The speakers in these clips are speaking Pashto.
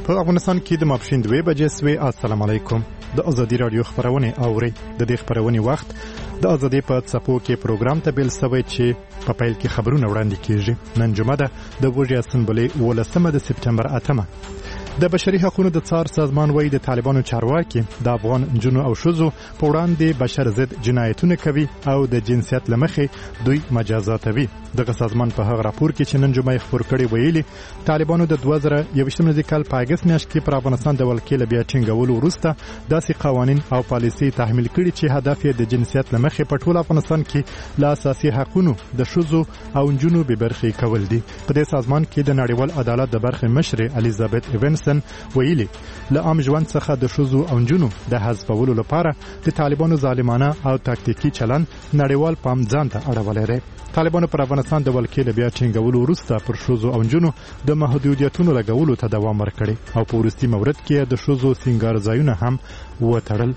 په افغانستان کې د ماپښین 2 بجې سوي. السلام علیکم. د ازادي رادیو خبرونه اوري. د دې خبرونه وخت د ازادي په څپو کې پروګرام ته بیل سوي چې په پیل کې خبرونه وړاندې کیږي. نن جمعه ده د وژې اسمبلی 18 د سپټمبر 8. د بشري حقوقو د څار سازمان وایي د طالبانو چارواکي د افغان جنو او شوزو په وړاندې بشر ضد جنایتونه کوي او د جنسیت لمخې دوی مجازاتوي. دغه سازمان په هغه راپور کې چې نن جمعه خبر کړي ویلي طالبانو د 2021 کال په اگست میاشت کې پر افغانستان د ولکې بیا ټینګولو وروسته داسې قوانین او پالیسي تحمیل کړي چې هدف یې د جنسیت لمخې په ټول افغانستان کې لا اساسي حقوقو د شوزو او جنو به برخې کول دي. په دې سازمان کې د نړیوال عدالت د برخې مشر الیزابت ایونس ویلي له عام ژوند څخه د شوزو او جنو د حذفولو لپاره د طالبانو ظالمانه او تاکتیکي چلن نړیوال پام ځان ته اړولی دی. طالبانو پر افغانستان د ولکې بیا ټینګولو وروسته پر شوزو او جنو د محدودیتونو لګولو ته دوام ورکړي او په وروستي مورد کې د شوزو سینګار ځایونه هم وتړل.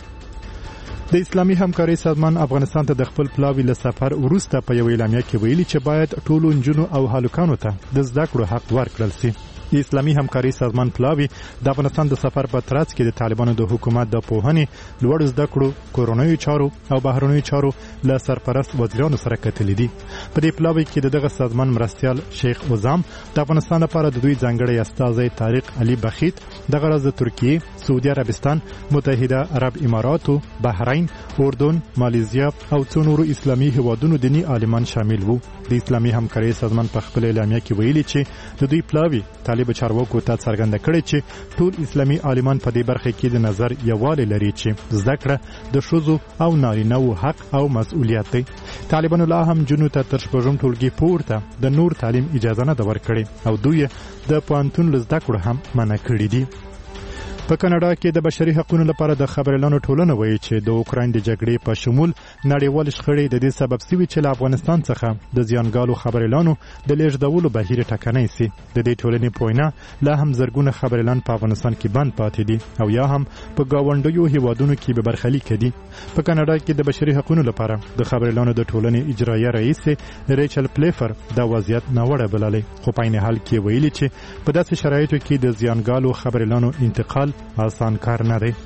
د اسلامي همکارۍ سازمان افغانستان ته د خپل پلاوي له سفر وروسته په یو اعلامیه کې ویلي چې باید ټولو نجونو او هلکانو ته د زده کړو حق ورکړل شي. د اسلامي همکارۍ سازمان پلاوي د افغانستان د سفر په ترڅ کې د طالبانو د حکومت د پوهنې لوړ زده کړو کورونیو چارو او بهرنیو چارو له سرپرست وزیرانو سره کتلې دي. په دې پلاوي کې دغه سازمان مرستیال شیخ اوزام د افغانستان لپاره د دوی ځانګړی استازی طارق علي بخیت د غرض د ترکیه، سعودي عربستان، متحده عرب اماراتو، بحرین، اردن، مالیزیا او څو نورو اسلامي هیوادونو دینی عالمان شامل وو. د اسلامي همکارۍ سازمان په خپل اعلامیه کې ویلي چې د دوی پلاوي طالب چارواکو ته څرګنده کړي چې ټول اسلامي عالمان په دې برخه کې د نظر یووالی لري چې زده کړه د ښځو او نارینه‌و حق او مسؤلیت دی. طالبانو لا هم جنو ته تر شپږم ټولګي پورته د نور تعلیم اجازه نه ده ورکړې او دوی د پوهنتون له زده کړو هم منع کړي دي. په کاناډا کې د بشري حقوقو لپاره د خبريالانو ټولنه وایي چې د اوکراین د جګړې په شمول نړیوال شخړې د دې سبب شوي چې له افغانستان څخه د زیانګالو خبريالانو د لیږدولو بهیر ټکنی سي. د دې ټولنې په وینا لا هم زرګونه خبريالان په افغانستان کې بند پاتې دي او یا هم په گاونډیو هیوادونو کې به برخلیک دي. په کاناډا کې د بشري حقوقو لپاره د خبريالانو د ټولنې اجرایه رئیس ریچل پلیفر دا وضعیت ناوړه بللی خو په عین حال کې ویلي چې په داسې شرایطو کې د زیانګالو خبريالانو انتقال آسان کار نه دی.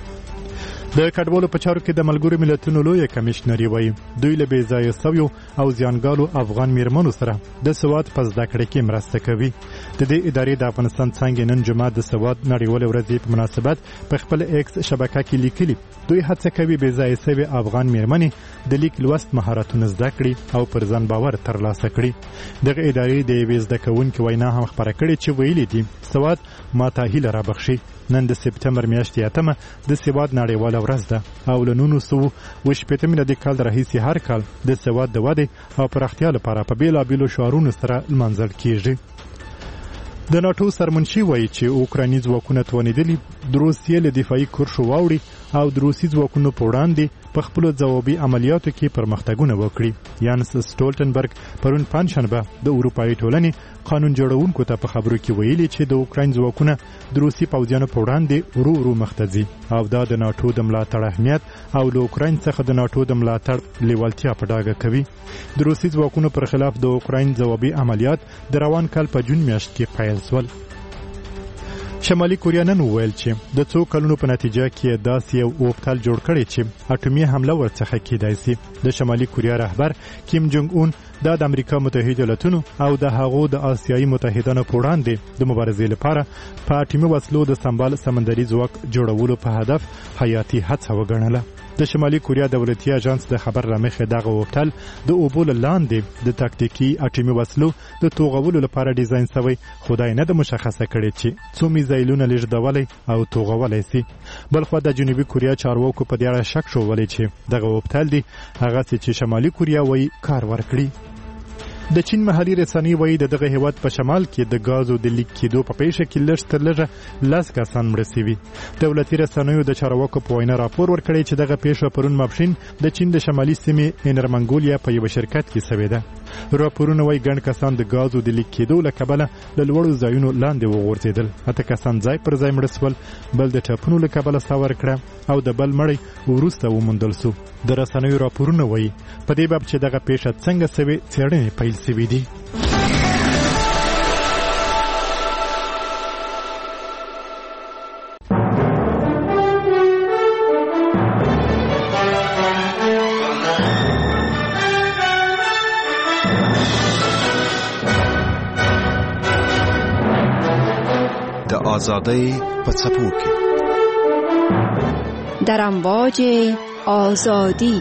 د کډوالو په چارو کې د ملګرو ملتونو لوی کمشنري وایي دوی له بې ځایه سویو او زیانګالو افغان میرمنو سره د سواد په زده کړه کې مرسته کوي. د دې ادارې د افغانستان څنګه نن جمعه د سواد نړیوال ورځې په مناسبت په خپل ایکس شبکه کې لیکلي دوی هڅه کوي بې ځایه سوي افغان میرمنې د لیک لوست مهارتونه زده کړي او پر ځان باور ترلاسه کړي. دغه ادارې د یوې زده کوونکې وینا هم خبره کړې چې ویلي دي سواد ماته هیله رابخشي. نن د سپټمبر میاشتې 8 د سواد نړیواله ورځ ده او له 1980 میلادي کال راهیسې هر کال د سواد د ودې او پراختیا لپاره په بیلابیلو شعارونو سره لمانځل کیږي. د ناتو سرمنشي وایي چې اوکرایني ځواکونه توانیدلي د روسیې له دفاعي کرښو واوړي او د روسي ځواکونو په وړاندې په خپلو ځوابي عملیاتو کې پرمختګونه وکړي. یانس سټولټنبرګ پرون پنجشنبه د اروپایي ټولنې قانون جوړونکو ته په خبرو کې ویلي چې د اوکراین ځواکونه د روسي پوځیانو په وړاندې ورو ورو مخ ته ځي او دا د ناتو د ملاتړ اهمیت او له اوکراین څخه د ناتو د ملاتړ لیوالتیا په ډاګه کوي. د روسي ځواکونو پر خلاف د اوکراین ځوابي عملیات د روان کال په جون میاشت کې پیل شول. شمالي کوریا نن وویل چې د څو کلونو په نتیجه کې داسې یو اوبتل جوړ کړی چې اټومي حمله ورڅخه کېدای شي. د شمالي کوریا رهبر کیم جونګ اون د امریکا متحده ایالاتونو او د هغو د آسیایي متحدانو په وړاندې د مبارزې لپاره په اټومي وسلو د سمبال سمندري ځواک جوړولو په هدف حیاتي هڅه وګڼله. د شمالي کوریا دولتي اژانس د خبر رامخې دغه اوبتل د اوبو لاندې د تاکتیکي اټومي وسلو د توغولو لپاره ډیزاین شوی خدای نه د مشخصه کړي چې څو میزایلونه لیږدولی او توغولی سي. بلخوا د جنوبي کوریا چارواکو په دې اړه شک شولی چې دغه اوبتل دی هغه چې شمالي کوریا وایي کار ورکړي. د چین محلي رسنۍ وایي دغه هیواد په شمال کې د غازو د لیک کېدو په پیښه کې لږ تر لږه 10 کسان مړه شوي. دولتي رسنیو د چارواکو په وینا راپور ورکړی چې دغه پیښه پرون ماپښین د چین د شمالي سیمې انر منګولیا په یو شرکت کې شوې ده. راپورونه وایي ګڼ کسان د غازو د لیک کېدو له کبله له لوړو ځایونو لاندې وغورځېدل. 8 کسان ځای پر ځای مړه شول، بل د ټپونو له کبله ساه ورکړه او د بل مړی وروسته وموندل شو. د رسنیو راپورونه وایي په دې باب چې دغه پیښه څنګه شوې څېړنې پیل شوې دي. آزادی په څپو کې در امواج آزادی.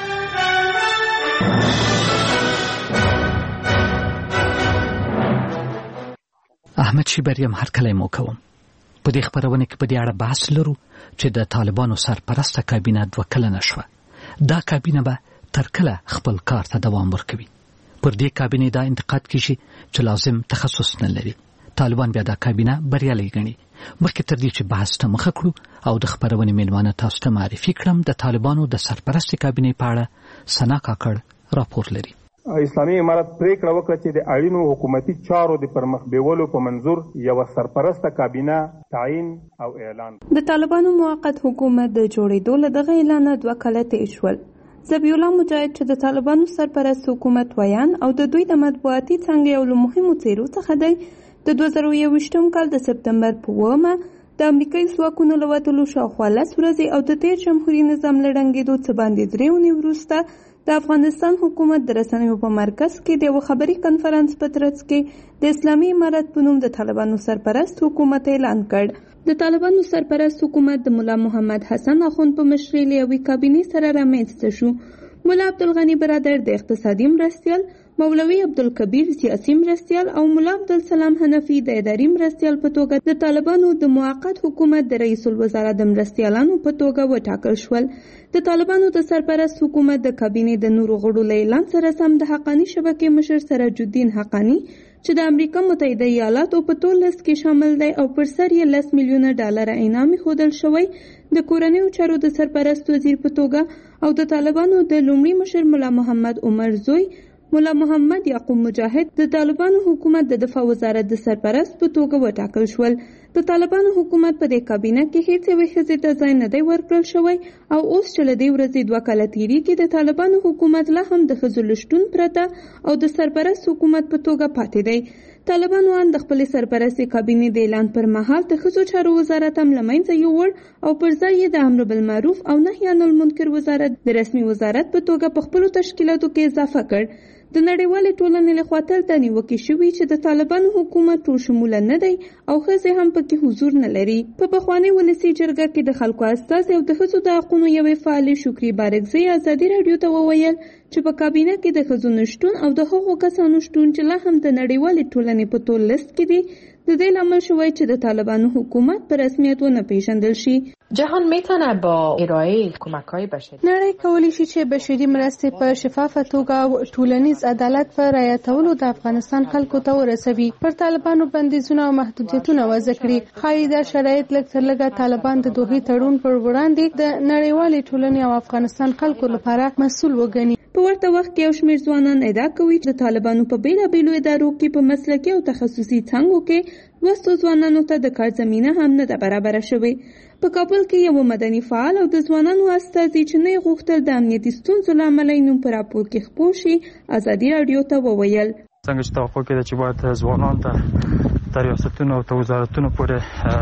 احمد شیبریم هر کله مو کوم. په دې خبرونه کې په دې اړه بحث لرو چې د طالبانو سرپرسته کابینه دوه کلنه شوه. دا کابینه به تر کله خپل کار ته دوام ورکوي؟ پر دې کابینه دا انتقاد کیږي چې لازم تخصص نه لري. طالبان بیا دا کابینه بریالي ګڼي. مخکې تر دې چې بحث ته مخه کړو او د خبرونې میلمانه تاسو ته معرفي کړم، د طالبانو د سرپرستۍ کابینې په اړه سنا کاکړ راپور لري. اسلامي امارت پریکړه وکړه چې د اړینو حکومتي چارو د پرمخ بیولو په منظور یو سرپرسته کابینه تعیین او اعلان. د طالبانو موقت حکومت د جوړېدو له دغه اعلان 2 کاله تیر شول. ذبیح الله مجاهد چې د طالبانو سرپرست حکومت ویان او د دوی د مطبوعاتي څنګه یو له مهمو څیرو څخه دی، د 2021 کال د سپتمبر په 9 د امریکایي ځواکونو له وتلو شاوخوا 10 ورځې او د تیر جمهوریت نظام له ړنګېدو څه باندې 3 اونۍ وروسته د افغانستان حکومت د رسنیو په مرکز کې د یو خبري کنفرانس په ترڅ کې د اسلامي امارت په نوم د طالبانو سرپرست حکومت اعلان کړ. د طالبانو سرپرست حکومت د مولا محمد حسن اخوند په مشرۍ له یوې کابینې سره رامنځته شو. مولا عبدالغني برادر د اقتصادي مرستیال، مولوي عبدالکبیر سیاسي مرستیال او مولا عبدالسلام حنفي د اداري مرستیال په توګه د طالبانو د موقت حکومت د رئیس الوزرا د مرستیالانو په توګه وټاکل شول. د طالبانو د سرپرست حکومت د کابینې د نورو غړو له اعلان سره سم د حقانی شبکې مشر سراج الدین حقانی چې د امریکا متحده ایالاتو په ټول لیست کې شامل دی او پر سر یې $10 میلیونه انعام ښودل شوی، د کورنیو چارو د سرپرست وزیر په توګه او د طالبانو د لومړي مشر مولا محمد عمر زوی مولا محمد یعقوب مجاهد د طالبانو حکومت د دفاع وزارت د سرپرست په توګه وټاکل شول. د طالبانو حکومت په دې کابینه کې هیڅ یوې ښځې ته ځای نه دی ورکړل شوی او اوس چې له دې ورځې 2 کاله تېرېږي د طالبانو حکومت لا هم د ښځو له شتون پرته او د سرپرست حکومت په توګه پاتې دی. طالبانو ان د خپلې سرپرستۍ کابینې د اعلان پر مهال د ښځو چارو وزارت هم له منځه یووړ او پر ځای یې د امر بالمعروف او نهي عن المنکر وزارت د رسمي وزارت په توګه په خپلو تشکیلاتو کې اضافه کړ. د نړیوالې ټولنې لخوا تل دا نیوکې شوي چې د طالبانو حکومت ټول شموله نه دی او ښځې هم پکې حضور نه لري. په پخواني ولسي جرګه کې د خلکو استازي او د ښځو د حقونو یوې فعالې شکري بارکزۍ ازادي راډیو ته وویل چې په کابینه کې د ښځو نشتون او د هغو کسانو شتون چې لا هم د نړیوالې ټولنې په ټول لیست کې دي د دې لامل شوی چې د طالبانو حکومت په رسمیت ونه پیژندل شي. جهان میتونه با ارائه کمک‌های بشری نړۍ کولی شي چې بشري مرستې په شفافه توګه او ټولنیز عدالت په رعایتولو د افغانستان خلکو ته ورسوي. پر طالبانو بندیزونه او محدودیتونه وضع کړي. ښایي دا شرایط لږ تر لږه طالبان د دوحې تړون پر وړاندې د نړیوالې ټولنې او افغانستان خلکو لپاره مسؤل وګڼي. په ورته وخت کې یو شمېر ځوانان ادعا کوي چې د طالبانو په بیلابیلو ادارو کې په مسلکي او تخصصي څانګو کې لوستو ځوانانو ته د کار زمینه هم نه ده برابره شوې. په کابل کې یو مدني فعال او د ځوانانو استازي چې نه غوښتل د امنیتي ستونزو له امله یې نوم په راپور کې خپور شي ازادي راډیو ته وویل څنګه چې توقع کېده چې باید ځوانان ته د ریاستونو او وزارتونو پورې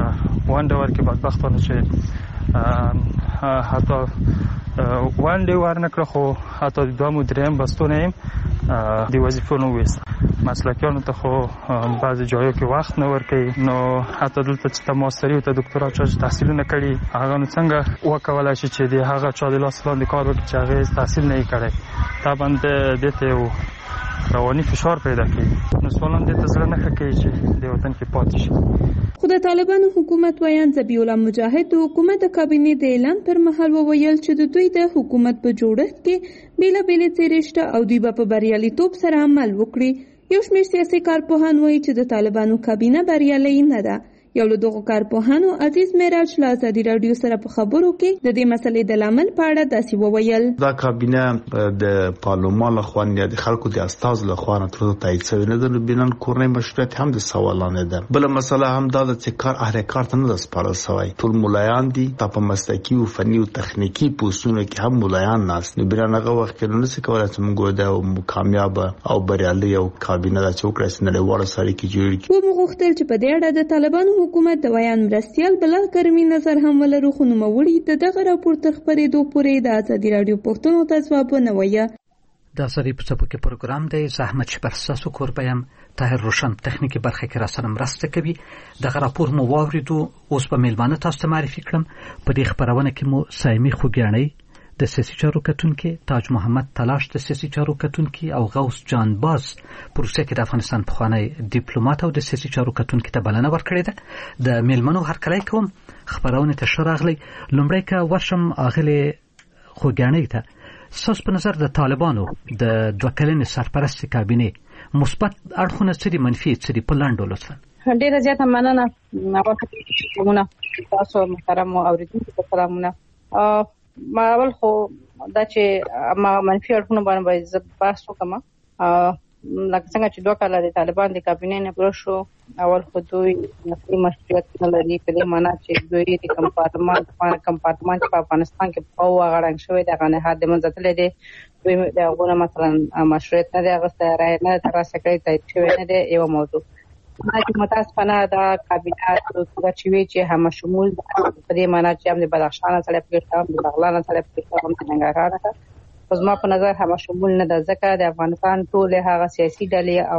ونډه ورکړي، بدبختانه چې حتی ونډه ورنکړه، خو حتی د دویم او دریم بستونه یې د وظیفو نه ویست. مسلکیانو ته خو بعضې ځایو کې وخت نه ورکوي، نو حتی دلته چې ته ماستري او ته دکتورا چا چې تحصیلونه کړي هغه نو څنګه وکولی شي چې د هغه چا د لاس لاندې کار وکړي چې هغې تحصیل نه یې کړی. طبعا دې ته یو رواني فشار پیدا کوي، نو ځوانان دې ته زړه نه ښه کوي چې د وطن کې پاتې شي. خو د طالبانو حکومت ویان ذبیح الله مجاهد د حکومت د کابینې د اعلان پر مهال وویل چې د دوی د حکومت په جوړښت کې بیلابیلې څیرې شته او دوی به په بریالیتوب سره عمل وکړي. یو شمېر سیاسي کارپوهان وایي چې د طالبانو کابینه بریالۍ نه ده. یو له دغو کارپوهانو عزیز معراج له ازادي راډیو سره په خبرو کې د دې مسلې د لامل په اړه داسې وویل: دا کابینه د پارلمان لخوا یا د خلکو د استازو لخوا نه تر تایید شوې نه ده، نو بنان کورنۍ مشروعیت هم د سوالانه ده. بل مسله هم دا ده چې کار اهل کار ته نه سپارل شوی، ټول مولایان دي، په مسلکي او فني او تخنیکی پوسټونو کې هم مولایان ناس، نو بنان هغه وخت کې نو څه کولای چې موږ د کامیاب او بریالي او کابینه د چوکړې نړیواله سره کې جوړ کړي. و مغوښتل چې په دې اړه د طالبانو حکومت د ویان مرستیال بلال کرمی نظر هم ولرو، خو نوموړي د دغه راپور تر خپرېدو پورې د ازادي راډیو پوښتنو ته ځواب ونه وایه. د ازادي په څپو کې پروګرام دی. زحمت شپرساسو کوربایم طاهر روشن تخنیکی برخه کې را سره مرسته کوي. دغه راپور مو واوریدو. اوس په میلمانه تاسو ته معرفي کړم. په دې خبرونه کې مو سایمي خوګیاڼي د سیاسي چارو کتونکي، تاج محمد تلاش د سیاسي چارو کتونکي او غوث جان باز پروسه کې د افغانستان پخوانی ډیپلوماټ او د سیاسي چارو کتونکي ته بلنه ورکړې ده. د میلمنو هرکلی کوم. خبرونه ته ښه راغلی. لومړی که ورشم اغلې خوګیاڼي ته، ستاسو په نظر د طالبانو د دوه کلنې سرپرستي کابینې مثبت اړخونه څه دي، منفي څه دي؟ په لنډو لطفا. ډیره زیاته مننه. اول تاسو محترم اوریدونکو ته سلامونه. ما اول خو دا چې ما منفي اړخونه باندې زه بحث وکم. لکه څنګه چې دوه کاله د طالبان د کابینې نه پوره شو، اول خو دوی نسلي مشروعیت نه لري، په دې معنی چې دوی د کمپارتمان چې په افغانستان کې او غړنګ شوی د غنهاد د منځتلې دي، دوی د غوونه مثلا مشروعیت نه دی غوښته راي نه ترسره کړی، تایید شوی نه دی. یو موضوع چې متاسفانه دا کابینه څنګه چې وی چې هم شمول په دې معنی چې هم د بدخشان سره پکې هم د بغلان سره پکې هم د ننګرهار سره په زما په نظر هم شمول نه ده، ځکه د افغانستان ټول هغه سیاسي ډلې او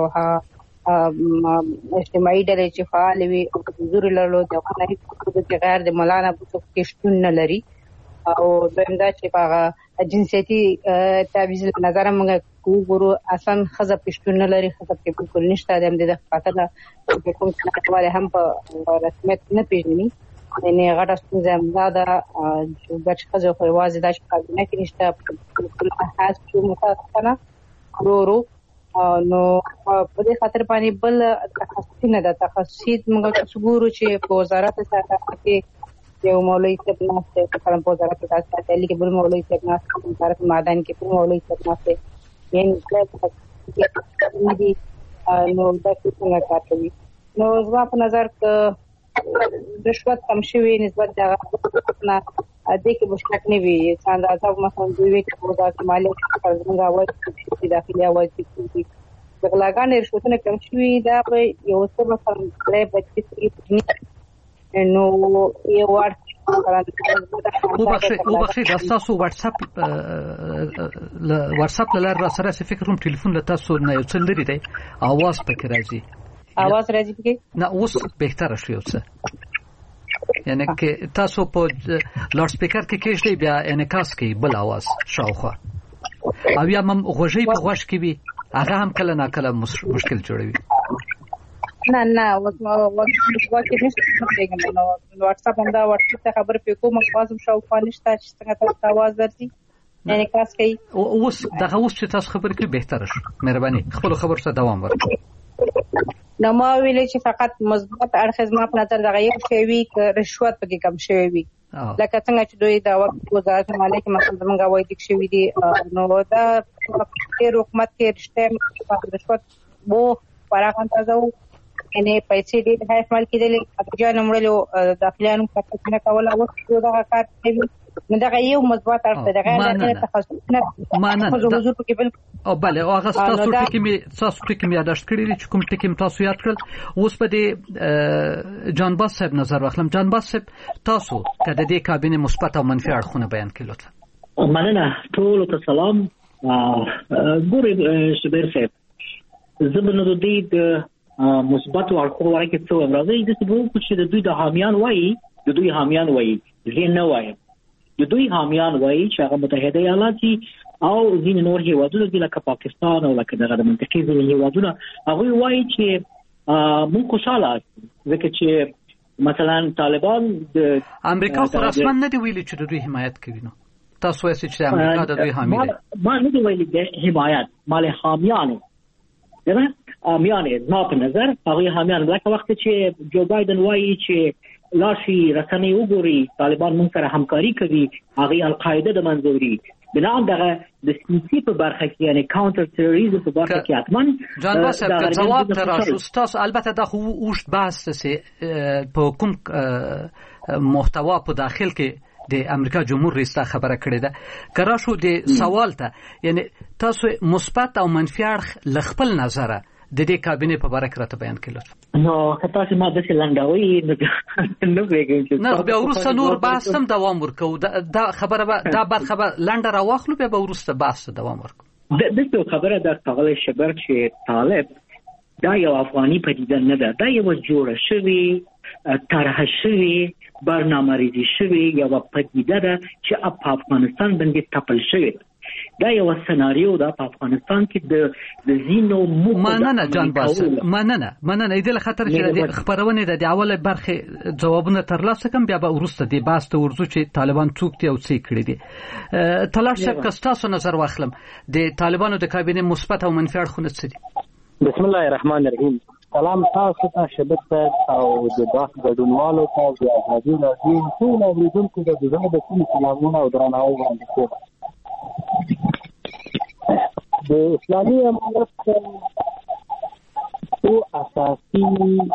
اجتماعي ډلې چې فعال وي او د حضور لرلو د غیر د مولانا بوتو کې شتون نه لري. او دویم دا چې هغه جنسيتي تعویض نظر موږ وګورو، اصلا خزه پښتون نه لري، خزه په بالکل نشته. د دې خاطر چې کوم څه هم په رسمیت نه پیژني، یعنی غټه ستونزه ده چې خزه خو واځي دا چې کابینه کې نشته. په خاص چې متاسفانه ورو نو په دې خاطر باندې بل تخصصي نه ده. تخصصي موږ څګورو چې په وزارت سره کې یو مولوی صاحب ناشته، مثلا په وزارت کې تاسو ته لیکي بل مولوی صاحب ناشته، وزارت معدن کې بل مولوی صاحب ناشته، یعنی نو دا څنګه کار کوي. نو زما په نظر ک رشوت کم شوی نسبت دا نه د کې مشکل نه وي. څنګه مثلا دوی چې وزارت مالیه څنګه وایي چې داخلي وایي چې بغلاګان رشوتونه کم شوی، دا به یو څه مثلا کله بچی نو یو ورته وبخښئ دا تاسو واتساپ لاره را سره څه فکر کوم ټلیفون له تاسو نه یو څه لري دی، आवाज پکې راځي. आवाज راځي پکې نه اوس بهتره شو څه، یعنی کې تاسو په لاوډ سپیکر کې کېږي بیا انعکاس کوي بل आवाज شاوخوا، او یا مم غوږی په غوږ کې وي، هغه هم کله نه کله مشکل جوړوي. نه واکه نشته نو واتساپ باندې واتساپ ته خبر پکې کوم خاصم شاوخوا نشته چې څنګه تاسو आवाज درځي انعکاس کوي. اوس دغه اوس چې تاسو خبرې کوي بهتره شو، مهرباني خپل خبر ته دوام ورکړئ. نو ما ویلې چې فقط مثبت اړخ زما په نظر دغه یو شی وی ک رشوت پکې کم شوی وي، لکه څنګه چې دوی دا وخت وزارت مالیه کې مثلا زمونږ وایي د شوی دي، نو دا په حکومت کې رشته رشوت وو پراخان تاسو یعنی پیسې دې د حساب کې دي اجازه نمړلو داخليانو څخه کول او دا کار کوي. نو دا یو مثبت اړخ دی، غیر تخصص نه حضور کې بل او بله هغه تاسو ټکی می یاداشت کړی چې کوم ټکی تاسو یاد کړل. اوس په دې جان باز صاحب نظر واخلم. جان باز صاحب تاسو کله دې کابینه مثبت او منفي اړخونه بیان کړئ لطفا. مننه ټول ته سلام. ګورې شبیر صاحب زبنه د دې مثبت اړخونه ورکه څو راځي د څه چې د دوی د حامیان وایي زه نه وایم، د دوی حامیان وایي چې هغه متحده ایالات او ځینې نور هیوادونه دي لکه پاکستان او لکه دغه منطقې ځینې هیوادونه، هغه وایي چې موږ خوشاله ځکه چې مثلا طالبان د امریکا خو رسما نه دی ویلي چې د دوی حمایت کوي. نو تاسو وایئ چې امریکا د دوی حامی دی؟ ما نه دی ویلي د حمایت مال حامیانو دغه حامیان زما په نظر هغه حامیان لکه وخت چې جو بایدن وایي چې لاشي رسنۍ وګوري طالبان موږ سره همکاري کوي، هغه القاعده د منځوري بنا دغه د سیاسي په برخه کې یعنی کاونټر تروریزم په برخه کې اتمن جان باسه جواب تراشو تاسو البته دا خو اوشت بحث سه په کوم محتوا په داخل کې د امریکا جمهور رئیس خبره کړې ده کرا شو د سوال ته، یعنی تاسو مثبت او منفي اړخ لخپل نظره د دې کابینه په اړه راته بیان کړئ. نو تاسو ما د لنډاوي نه ویګم چې نه بیا ورسره نور بحث هم دوام ورکو. دا خبره دا بعد خبر لنډه راوخلو بیا ورسره بحث دوام ورکو. دغه خبره د ښاغلی شبر چې طالب دا یو افغاني پدیده نه ده، دا یو جوړه شوی طرح شوی برنامه ریزی شوی یو پدیده ده چې په افغانستان باندې تپل شوی. دا یو سناریو ده په افغانستان کې د زینو مننه جانباز، مننه دې خاطر چې د خبرونه د اوله برخه جوابونه ترلاسه کوم، بیا به ورسته د باس ته ورزو چې طالبان څوک دي او څه کړی دي. تلاش صاحب کستاسو نظر واخلم د طالبانو د کابینه مثبت او منفي اړخونه څه دي؟ بسم الله الرحمن الرحیم. سلام تاسو ته شبت او د باس ګډونوالو ته د ازادي راډیو ټول اوریدونکو ته د زړه د سلامونه او درناوی وړاندې کوم. د اسلامي امارت او اساسي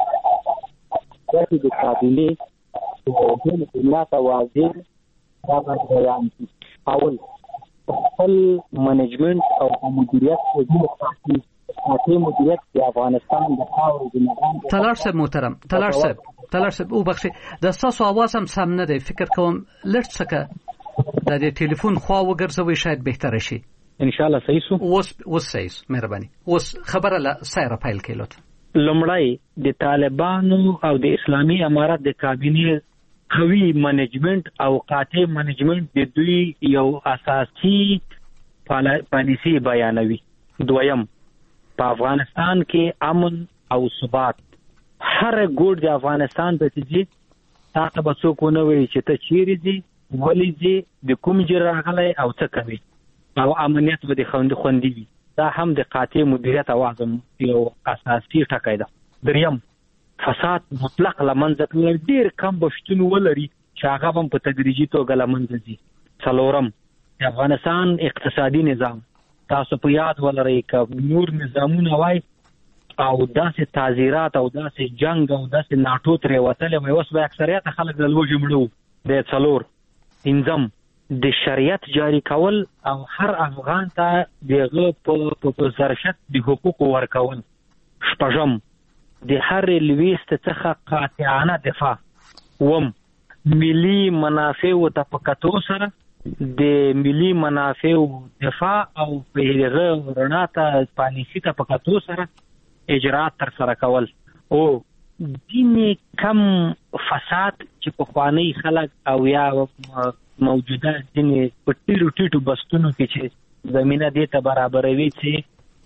د کابینه د ملت واضح دا بیان دي. اول خپل منیجمنت او مدیریت د مدیریت د افغانستان د خاورې د نظام. تلار صاحب محترم، تلار صاحب او بخشي د تاسو आवाज هم سم نه دی، فکر کوم لږ څه د ټلیفون خوا وګرځوي شاید بهتره شي. ان شاء الله صحیح سو. اوس صحیح مهرباني. اوس خبره لا سایر فایل کې لطفا. لومړی د طالبانو او د اسلامي امارت د کابینه قوي منیجمنت او قاطع منیجمنت د دوی یو اساسي پالیسي بیانوي. دویم په افغانستان کې امن او ثبات هر ګوټ د افغانستان ته چې تاسو به څوک ونه وي چې ته چیرې دي، ولې دي، د کوم ځای راغلی او څه کوي، او امنیت به د خوندي وي. دا هم د قاطع مدیریت او اعظم یو اساسي ټکی ده. دریم فساد مطلق لمنځه تلل ډېر کم به شتون ولري چې هغه هم په تدریجي توګه لمنځه ځي. څلورم د افغانستان اقتصادي نظام تاسو په یاد ولرئ که نور نظامونه وای او داسې تعزیرات او داسې جنگ او داسې ناټو ترې وتلی وای، اوس به اکثریت خلک د لوږې مړه وو. د څلور پنځم د شریعت جاری کول او هر افغان ته دغه په زرشت د حقوقو ورکول. شپږم د هر لویست څخه قاطعانه دفاع. اووم ملي منافعو ته په کتو سره د ملي منافعو دفاع او په هغه رڼا ته پالیسي ته په کتو سره اجرات تر سره کول. او دیني کم فساد چې په خواني خلک او یا موجوده دیني په ټیټو بستونو کې چې زمينه دې ته برابروي چې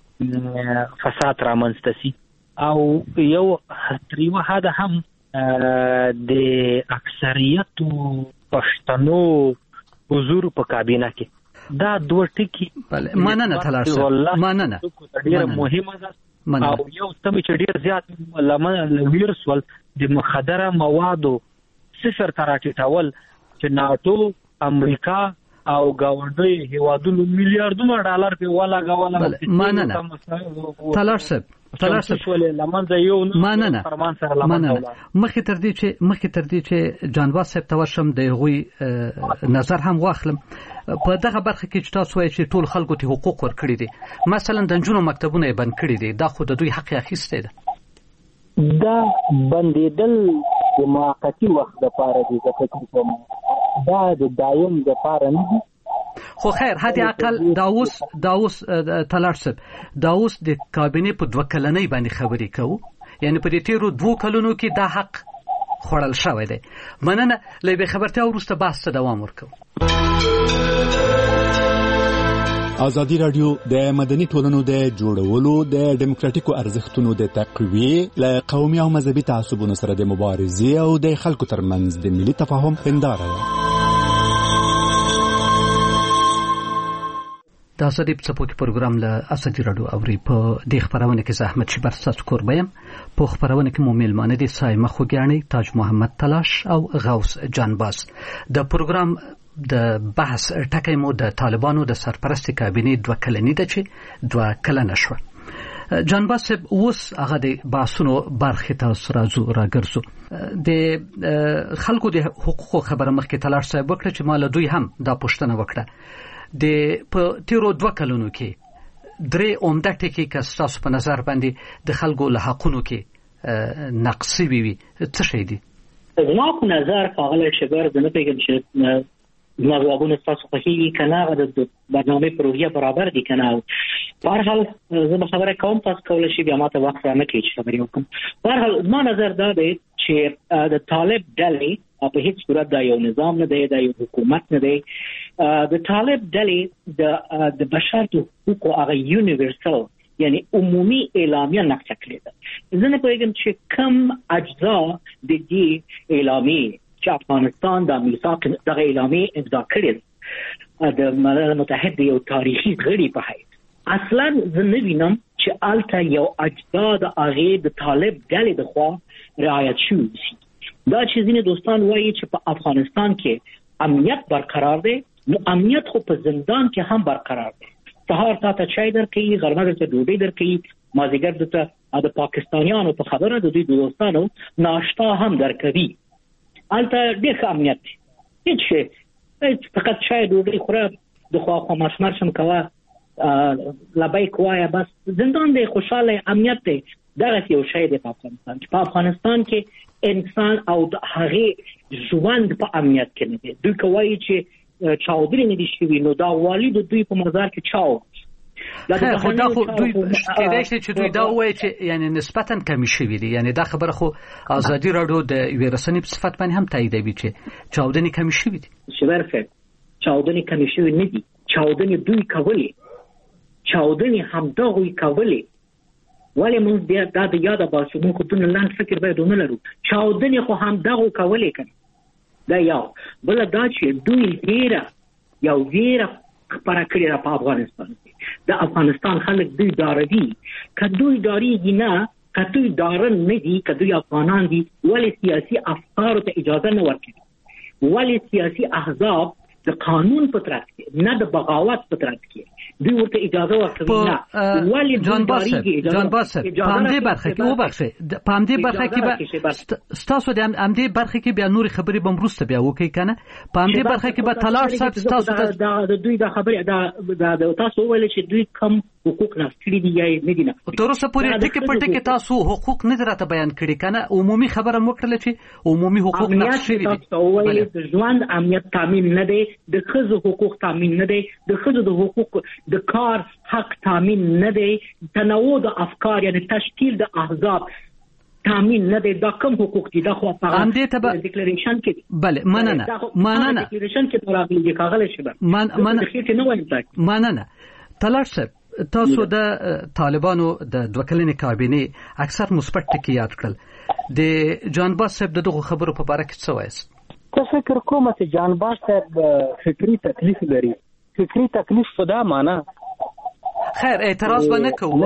فساد رامنځته شي. او یو تریوه هدا هم د اکثریت پښتنو حضور په کابینه کې دا دوه ټکي. مننه تلار صاحب، مننه ډیره مهمه ده. او یو تم چې ډیر زیات ویرسول د مخدره موادو صفر تراټیټول چې ناتو امریکا او گاونډي هیوادونو میلیارډونه ډالر په والا غواله. مننه تلار صاحب، لمنځه یو مننه مخکې تر دې چې جانباز صاحب ته ورشم د هغوی نظر هم واخلم. په دغه برخه کې چې تاسو وایئ چې ټول خلکو ته حقوق ورکړي دي، مثلا د نجونو مکتبونه یې بند کړي دي، دا خو د دوی حق اخیستی ده. دا بندېدل د موقتي وخت لپاره دي، دا د دایم لپاره نه دي. خو خیر حد اقل دا اوس تلار صاحب دا اوس د کابینه په 2 کلنۍ باندې خبرې کوو، یعنی په دې تیرو 2 کلونو کې دا حق خوړل شوی دی. مننه. لې به خبرته ورسته بحث ته دوام ورکو. ازادي رادیو د مدني ټولنو د جوړولو د ډیموکراټیکو ارزښتونو د تقویه ل قومي او مذهبي تعصبونو سره د مبارزې او د خلکو ترمنځ د ملي تفاهم هنداره ده. د ازادي په پروګرام له ازادي رادیو اوري په د خبرونه کې زحمت شي برسات قربایم. په خبرونه کې مو میلمانه دي سایمه خوګیانی، تاج محمد تلاش او غوث جانباز. د پروګرام د بحث ټکی مو د طالبانو د سرپرست کابینه 2 کلنۍ ده چې 2 کلنه شو. جانباز صاحب اوس هغه د بحثونو برخه ته راګرځو. د خلکو د حقوقو خبره مخکې تلاش صاحب وکړه چې مال دوی هم دا پوښتنه وکړه. د په تیرو 2 کلونو کې 3 عمده ټکي که تاسو په نظر باندې د خلکو له حقونو کې نقصي وي څه شي دي؟ زما په نظر هغه شګر د نه پیګم چې ځوابونه تاسو خوښیږي که نه د برنامې پروژه برابر دي که نه. بهرحال زه به خبره کوم، تاسو کولی شئ بیا ماته وخت را نه کړي چې خبرې وکړم. بهرحال زما نظر دا دی چې د طالب ډلې په هیڅ صورت دا یو نظام نه دی، دا یو حکومت نه دی. د طالب ډلې د بشر د حقوقو هغه یونیورسل یعنی عمومي اعلامیه نقشه کړې ده. زه نه پوهېږم چې کوم اجزا د دې اعلامیې چې افغانستان د میثاق دغه اعلامیې امضا کړې ده د ملل متحد یو تاریخي غړي په حیث اصلا زه نه وینم چې هلته یو اجزا د هغې د طالب ډلې د خوا رعایت شوي شي. دا چې ځینې دوستان وایي چې په افغانستان کې امنیت برقرار دی، نو امنیت خو په زندان کې هم برقرار دی. سهار تا ته چای درکوي، غرمه درته ډوډۍ درکوي، مازدیګر درته د پاکستانیانو په خبره د دوی دوستانو ناشته هم درکوي. هلته ډېر ښه امنیت دی، هېڅ شی، فقط چای ډوډۍ خوره، د خواخوا مارش هم کوه، لبیک وایه، بس زندان دی، خوشحاله امنیت دی. دغسې یو شی دی په افغانستان کې. په افغانستان کې انسان او د هغې ژوند په امنیت کې نه دی. دوی که وایي چې چاودنې نه دي شوي، نو دا والي د دوی په مزار کې چاو. خو دا خو دوی کېدای شي چې دوی دا ووایي چې یعنی نسبتاً کمې شوي دي. یعنی دا خبره خو ازادي راډیو د یوې رسنۍ په صفت باندې هم تاییدوي چې چاودنې کمې شوي دي. شبر صاحب، چاودنې کمې شوي نه دي. چاودنې دوی کولې، چاودنې همدغوی کولې. ولې موږ دا د یاده باسو؟ موږ خو دونه لنډ فکر باید ونه لرو. چاودنې خو همدغو کولې که نه. دا یو. بله دا چې دوی ویره خپره کړې ده په افغانستان کې. د افغانستان خلک دوی ډاروي. که دوی ډارېږي نه، که دوی ډاره نه دي، که دوی افغانان دي، ولې سیاسي افکارو ته اجازه نه ورکوي؟ ولې سیاسي احزاب د قانون په ترڅ کې، نه د بغاوت په ترڅ کې دوی ورته اجازه ورکوي؟ نه. ولې جان باسر په همدې برخه کې وبخښئ، په همدې برخه کې به ستاسو د همدې برخه کې بیا نورې خبرې به وروسته بیا وکړئ که نه؟ په همدې برخه کې به تلاش صاحب ستاسو د دوی دا خبرې دا تاسو وویل چې دوی کم حقوق نقض کړي دي یا نه دي نقض کړي. تر اوسه پورې ټکي په ټکي تاسو حقوق نه دي راته بیان کړي که نه؟ عمومي خبره مو وکړله چې عمومي حقوق نقض شوي دي. تاسو وویل د ژوند امنیت تامین نه دی، د ښځو حقوق تامین نه دی، د ښځو د حقوق د کار حق تامین نه دی، تنوع د افکار یعنی تشکیل د احزاب تامین نه دی. دا کم حقوق دي؟ دا خو په ډیکلریشن کې دي. بله، مننه ډیکلریشن کې راغلي دي، ښاغلی شبر. مننه تلاش صاحب، تاسو د طالبانو د دوه کلنې کابینې اکثر مثبت ټکي یاد کړل. د جان باز صاحب دغه خبرو په باره کې څه وایاست؟ زه فکر کوم چې جان باز صاحب فکري تکلیف لري. فکري تکلیف په دا معنا خیر اعتراض به نه کوو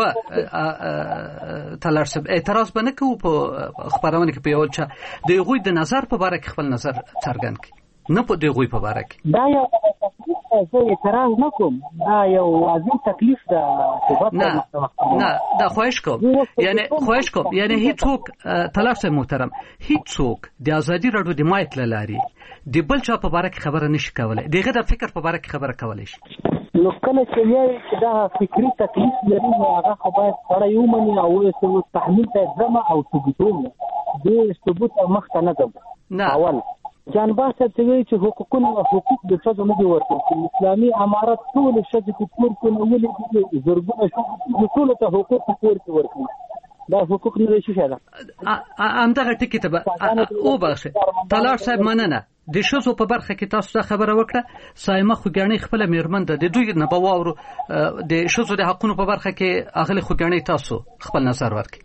تلاش صاحب، اعتراض به نه کوو په خبرونه کې په یو چا د هغوی د نظر په باره کې خپل نظر څرګند کړي، نه په دغوی په باره کې. دا یو تکلیف زه اعتراض نه کوم، دا یو واضح تکلیف ده. نه دا خواهش کوم، یعنی هیڅوک تلاش صاحب محترم، هیڅوک د ازادي راډیو د مایک له لارې د بل چا په باره کې خبره نشي کولی، دغه د فکر په باره کې خبره کولی شي. نو کله چې وایي چې دا فکري تکلیف لري، نو هغه خو باید سړی ومني او وایي تحمیل ته ځم او ثبوت ومني. دې ثبوت مخته نه ځم. اول جان باز صاحب ته وایي چې حقوق د ښځو نه دي ورکړل. اسلامي امارت ټولې ښځې په کور کې نه ولې زرګونه ښځې ټولو ته حقوق په کور کې ورکړي. دا حقوق نه دی څه ده؟ همدغه ټکي ته وبخښئ تلاش صاحب، مننه. د ښځو په برخه کې تاسو دا خبره وکړه. صایمه خوګیاڼۍ خپله میرمن ده، د دوی نه به واورو د ښځو د حقونو په برخه کې. اغلې خوګیاڼۍ تاسو خپل نظر ورکړئ.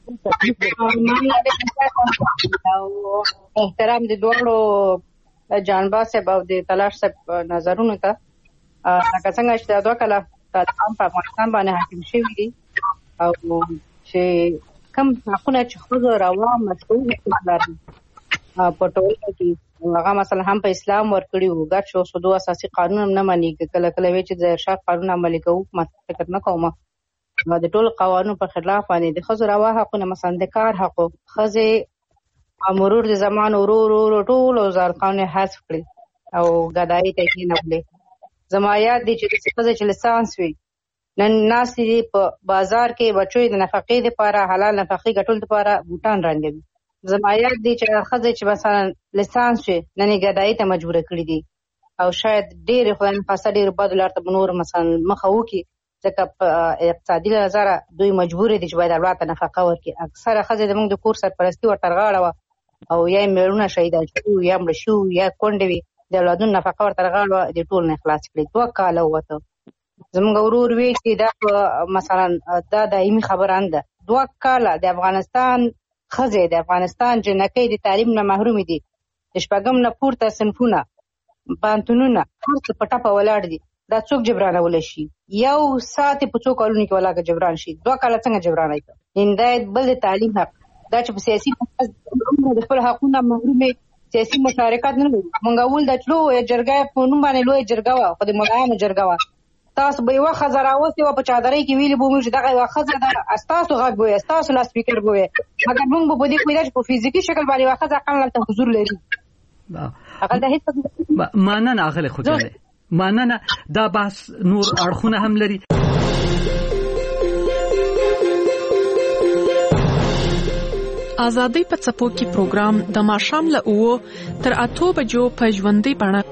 احترام د دواړو جان باز صاحب او د تلاش صاحب نظرونو ته. لکه څنګه چې دا دوه کاله طالبان په افغانستان باندې حاکم شوي دي او چې کوم حقونه چې ښځو روا مسؤل لري په ټولنه کې، هغه مثلا هم په اسلام ورکړي وو. ګټ شو سودو اساسي قانون هم نه مني، کله کله وی چې د ارشاد قانون عملي کوو، ما فکر نه کوم د ټول قوانینو په خلاف باندې د ښځو روا حقونه، مثلا د کار حق، ښځې مرور د زمان ورو ټول وزارت قانون حذف کړي او ګدایي ته کېنولې. زما یاد دي چې د ښځې چې لیسانس وي نن ناستې دي په بازار کې بچوي د نفقې دپاره، حلال نفقې ګټلو دپاره بوټان رنګوي. زما یاد دي چې ښځې چې مثلا لیسانس وي نن یې ګدایي ته مجبوره کړي دي او شاید ډېر خدای نخواسته ډېر بد لار ته نور مثلا مخه وکړي، ځکه په اقتصادي نظره دوی مجبور دي چې باید اولاد ته نفقه ورکړي. اکثره ښځې زموږ د کور سرپرستي ورته رغاړه وه او یا یې میړونه شهیدان شوي یا مړه شوي یا کونډې وي، د اولادونو نفقه ورته رغاړه وه، د ټول نه خلاص کړي. 2 کاله ووته. زموږ ورور وی چې دا مثلا دا دایمي خبره نه ده. 2 کاله د افغانستان ښځې، د افغانستان جنکۍ د تعلیم نه محرومې دي. د 4 نه پورته صنفونه، پانتونونه، هر څه په ټپه ولاړ دي. دا څوک جبرانولی شي؟ 1 ساعت په څو کالونو کې ولاکه جبران شي؟ 2 کاله څنګه جبرانوي؟ هندایت بل د تعلیم حق دا چې په سیاسي د خپل حقونه محرومې سیاسي مشارکت نه لري. مونږ اول د چلو جرګه په نوم باندې لوی جرګه وه، خو د ملایانو جرګه وه. تاسو به یوه ښځه راوستې وه په چادرۍ کې ویلي به موږ چې دغه یوه ښځه ده، ستاسو غږ به وی، ستاسو لاسپیکر به وی، مګر موږ به په دې پوهېده چې په فزیکي شکل باندې یوه ښځه اقل هلته حضور لري. هغلته هېڅ مننه اغلې خوجالې، مننه. دا بحث نور اړخونه هم لري. ازادي په څپو کې پروګرام د ماښام له 9 تر 8 بجو په ژوندۍ بڼه.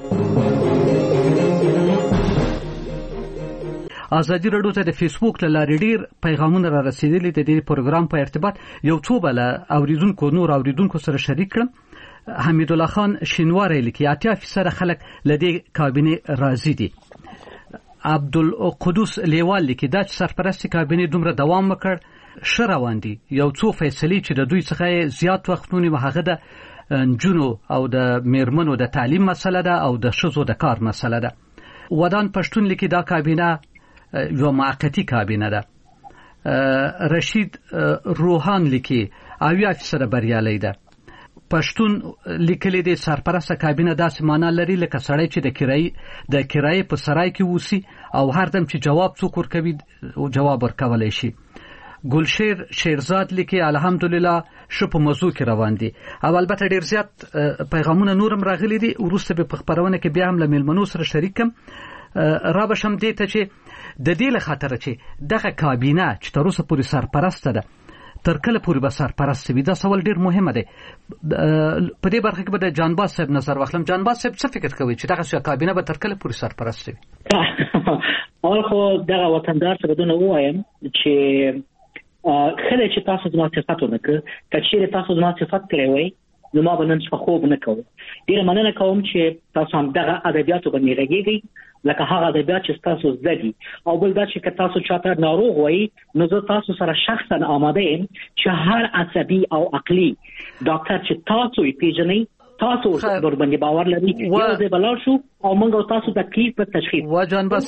ازادي راډیو ته د فیسبوک له لارې ډیر پیغامونه را رسیدلي. د دې پروګرام په ارتباط یو څو بل اوریدونکو سره شریک کړم. حمید الله خان شینواری لیکي 80% خلک لدې کابینه راضي دي. عبدالقدوس لیوال لیکي دا چې سرپرستی کابینه دومره دوام وکړ ښه روان دي. یو څو فیصلې چې د دوی څخه زیات وخت ونیو هغه د نجونو او د میرمنو د تعلیم مسله ده او د ښځو د کار مسله ده. ودان پښتون لیکي دا کابینه یو موقتی کابینه ده. رشید روحان لیکي 80% بریالي ده. پښتون لیکلي دي سرپرسته کابینه داسې معنا لري لکه سړی چې د کرایې په سرای کې وسی او هر دم چې جواب څوک ورکوي جواب ورکولای شي. ګلشیر شیرزاد لیکي الحمدلله شو په موضوع کې روان دي. او البته ډیر زیات پیغامونه نورم راغلي دي. وروسته به په خبرونه کې بیا هم له میلمنو سره شریکم. را بشم دې ته چې د دې له خاطر چې دغه کابینه چې تر اوسه پورې سرپرسته ده تر کله پورې به سرپرست وي؟ دا سوال ډیر مهمه دی. په دې برخه کې به د جانباز صاحب نظر واخلم. جانباز صاحب څه فکر کوي چې دغه کابینه به تر کله پورې سرپرست وي؟ اول خو دغه وطندار څه بدونه وایم چې خله چې تاسو زما صفات ونکړ، کچېره تاسو زما صفات کړی وای نو ما به نن شپه خوب نه کوم. ډیره مننه کوم چې تاسو هم دغه ادبیاتو باندې راګیږئ لکه هغه ادبیات چې تاسو زده دي. او بل دا چې تاسو چاته ناروغ وای نو زه تاسو سره شخصا آماده یم چې هر عصبي او عقلي ډاکټر چې تاسو یې پیژنئ، تاسو ور باندې باور لري، یو ځای بلار شو او موږ تاسو د تکلیف په تشخیص وجان بس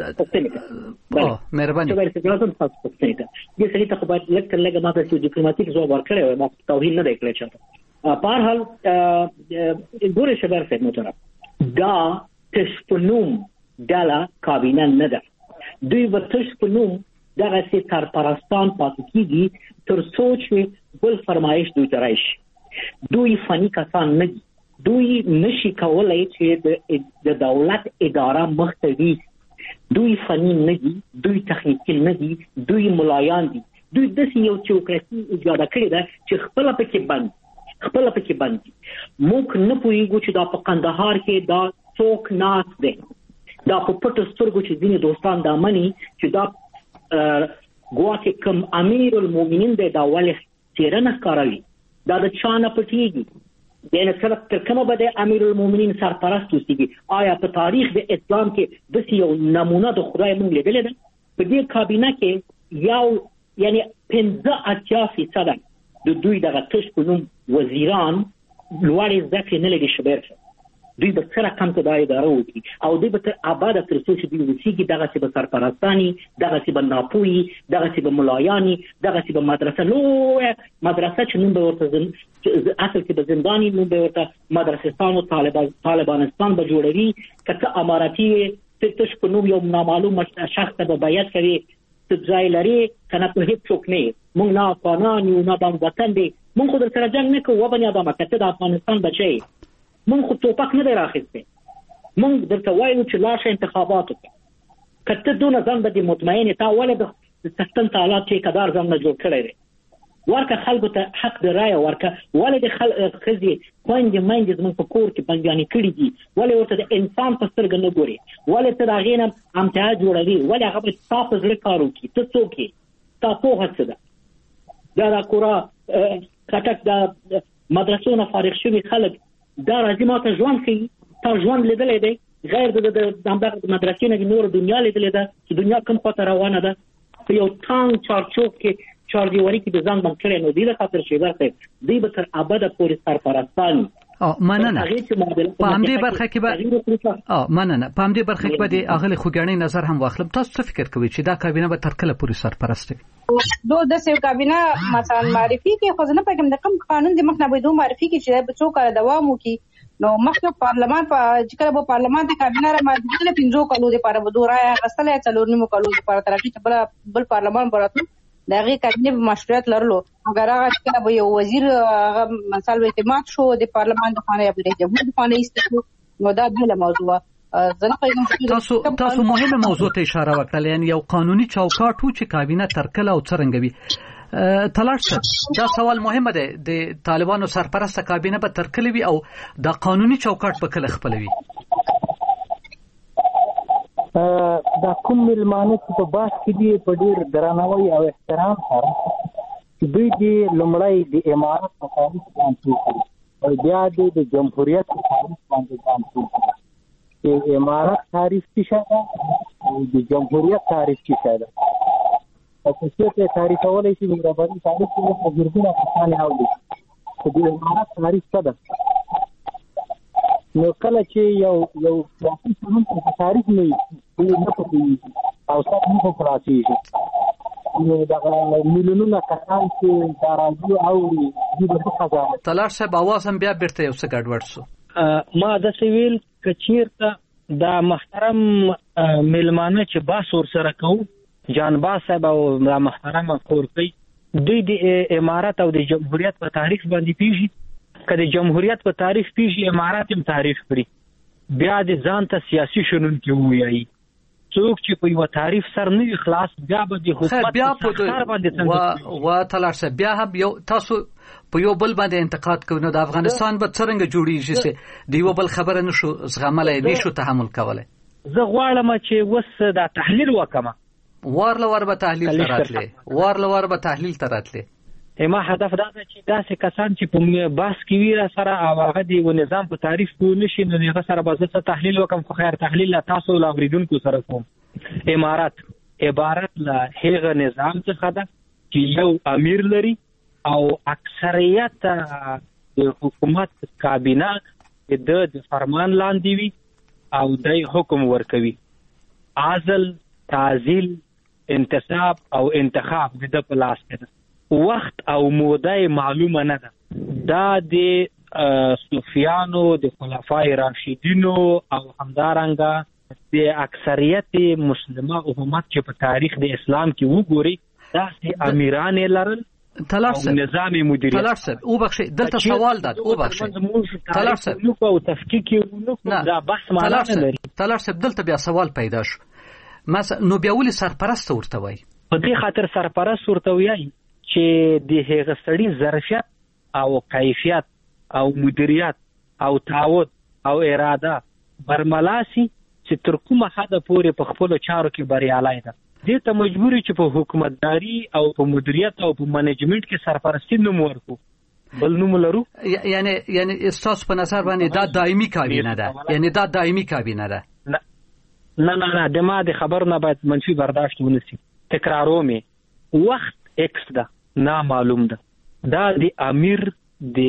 مهرباني دې سړي ته خو باید لکه ما ته ډیپلوماټیک ځواب ورکړی وای، ما توهین نه دی کړی چاته. په هر حال ګورې شبر صاحب محترم، دا تشپنوم دلا کابینه نه ده. دوی ورتش په نوم دغه سي سرپرستان پاتې کیږي تر سوچ بل فرمایش دوی ترایش. دوی فني کسان نه دي. دوی نشي کولای چې د دولت اداره مختوي. دوی فني نه دي، دوی تخنیکی نه دي، دوی ملایان دي. دوی د یو چوکراسي ایجاد کړی ده چې خپل پکې بند موږ نه پوهیږو چې دا په قندهار کې دا څوک ناس دی. دا په پټو سترګو چې ځینې دوستان دا مني چې دا ګواکې کوم امیر المؤمنین دی دا ولې څېړنه ښکاروي، دا د چا نه پټېږي. یعنې تر کومه به د امیر المؤمنین سرپرست اوسېږي؟ آیا په تاریخ د اسلام کې داسې یو نمونه د خدای موږ لیدلی ده؟ په دې کابینه کې یعنې 85% د دوی دغه تش په نوم وزیران لوړې زده کړې نه لري. شبیر دوی به سره کم ته دا اداره وکړي او دوی به تر ابده تر څو چې دوی وسیږي دغسې به سرپرستاني، دغسې به ناپوهي، دغسې به ملایاني، دغسې به مدرسه لویه مدرسه چې نوم به ورته اصل کې به زنداني، نوم به ورته مدرسستان او طالبانستان به جوړوي. که ته اماراتي تش په نوم یو نامعلوم شخص ته به بیعت کوي، ته ځای لرې که نه په هېڅ څوک نه یې. موږ نه افغانان یو نه دا وطن دی، موږ خو در سره جنګ نه کوو. وبنې ادمه که ته د افغانستان بچی یې، موږ خو توپک نه دی راخیستی. موږ درته وایو چې لاړ شه انتخابات وکړه. که ته دونه ځان به دې مطمئن یې، تا ولې د څښتن تعالی ټیکهدار ځان نه جوړ کړی دی؟ ورکه خلکو ته حق د رایه ورکه. ولې د ښځې خویندې میندې زموږ په کور کې بندیانې کړي دي؟ ولې ورته د انسان په سترګه نه ګوري؟ ولې ته د هغې نه امتحان جوړوي؟ ولې هغه به ستا په زړه کار وکړي؟ ته څوک یې؟ ستا پوهه څه ده؟ دا کورا کټک د مدرسو نه فارغ شوي خلک دا راځي ما ته ژوند ښیي. تا ژوند لیدلی دی غیر د همدغه مدرسې نه د نور دنیا لیدلې ده چې دنیا کوم خواته روانه ده؟ په یو تانګ چارچوب کې چارجیوري کې د ځان بند کړی. نو دې د خاطر شیبر صاحب دوی به تر ابده پورې سرپرستان مننه. په همدې برخه کې به د اغلې خوګاڼي نظر هم واخلم. تاسو څه فکر کوئ چې دا کابینه به تر کله پورې سرپرست وي؟ د سیو کابینه مثلا معرفي کې خو نه پکم د کوم قانون د مخ نه به دوه معرفي کې چې به څو کال دوام وکړي. نو مخکې پارلمان چې کله به پارلمان د کابینه را ماده 15 کالو لپاره به دوه رای غسلې 4 کالو لپاره ترقی ته بل پارلمان براتو دغه کابینه په مشروعیت لرلو. اگر هغه کله به یو وزیر هغه مثال اعتماد شو د پارلمان د خانه یا د جمهور د خانه ایستو نو دا بل موضوع. تاسو مهمه موضوع ته اشاره وکړه، یعنی یو قانوني چوکاټ چې کابینه تر کله او څرنګه وي. تلاش دا سوال مهمه ده، د طالبانو سرپرسته کابینه به تر کله وي او دا قانوني چوکاټ به کله خپلوي؟ دا کوم ملمانه چې په باس کې دي په ډیر درناوي او احترام سره دوی دې لومړی د امارت په تاریخ باندې او بیا د جمهوریت په تاریخ باندې چې امارت تاریخ څه ده او د جمهوریت تاریخ څه ده. او څه ته تاریخ اولې چې مهرباني تاریخ په ګرځنه افغان اولي چې د امارت تاریخ څه ده. نو کله چې یو سیاسي قانون په تاریخ نه پوهېږي او څه نه خلاصېږي نو دا میلیونونه کسان چې دا راځي اوري دې په خزانه. تلاش صاحب اواز هم بیا بیرته یو څه ګډوډ شو. ما د سیویل کچیرته دا محترم ملمانه چې باس ور سره کوو جان باز صاحب او دا محترم کورکۍ دوی د امارت او د جمهوریت په تاریخ باندې پیږي. کله جمهوریت په تاریخ پیږي امارات هم تاریخ کړی بیا د ځان ته سیاسي شنن کې وایي څوک چې په یو تعریف سر نه خلاص بیا به د حکومت بیا په تلاش بیا هم یو تاسو په یو بل باندې انتقاد کوي. نو د افغانستان به څنګه جوړیږي چې دیو بل خبره نشو زغملای نشو تحمل کولای؟ زه غواړم چې وس دا تحلیل وکم وارلوار به تحلیل تراتله ما هدف دا چې داسې کسان چې په باس کې ویره سره او هغه دی و نظام په تعریف کو نشي نو هغه سره به زه تحلیل وکم. خو خیر تحلیل لا تاسو لا اوریدونکو سره کوم. امارات عبارت لا هغه نظام څخه ده چې یو امیر لري او اکثریت د حکومت کابینه د فرمان لاندې وي او د حکم ورکوي. عزل، تعزیل، انتصاب او انتخاب د پلاس ده. وخت او موده معلومه نه ده. دا د صوفیانو د خلفای راشدینو او همدارنګه د اکثریت مسلمه امت چې په تاریخ د اسلام کې وګوري دا سي امیران لرل تلاش نظام مدیریت. تلاش او بخښه دلته سوال ده او بخښه تلاش نو کو تفکیک نو دا بحث معنا نه لري. تلاش دلته بیا سوال پیدا شو مثلا نو بیا ولې سرپرست ورته وای؟ په دې خاطر سرپرست ورته وای چې د هغه سړي ظرفیت او کیفیت او مدیریت او تعهد او اراده برملاسي چې تر کومه حد پورې په خپل چارو کې بریالي ده. دې ته مجبوري چې په حکومتداري او په مدیریت او په منیجمنت کې سرپرستی نوم ورکو بل نوم لرو. یعنی استاس په نظر باندې دا دایمي کابینه ده؟ یعنی دا دایمي کابینه ده؟ نه د ما د خبر نه باید منفي برداشت ونسی. تکرارومه وخت ایکس ده نامعلوم ده. دا د امیر د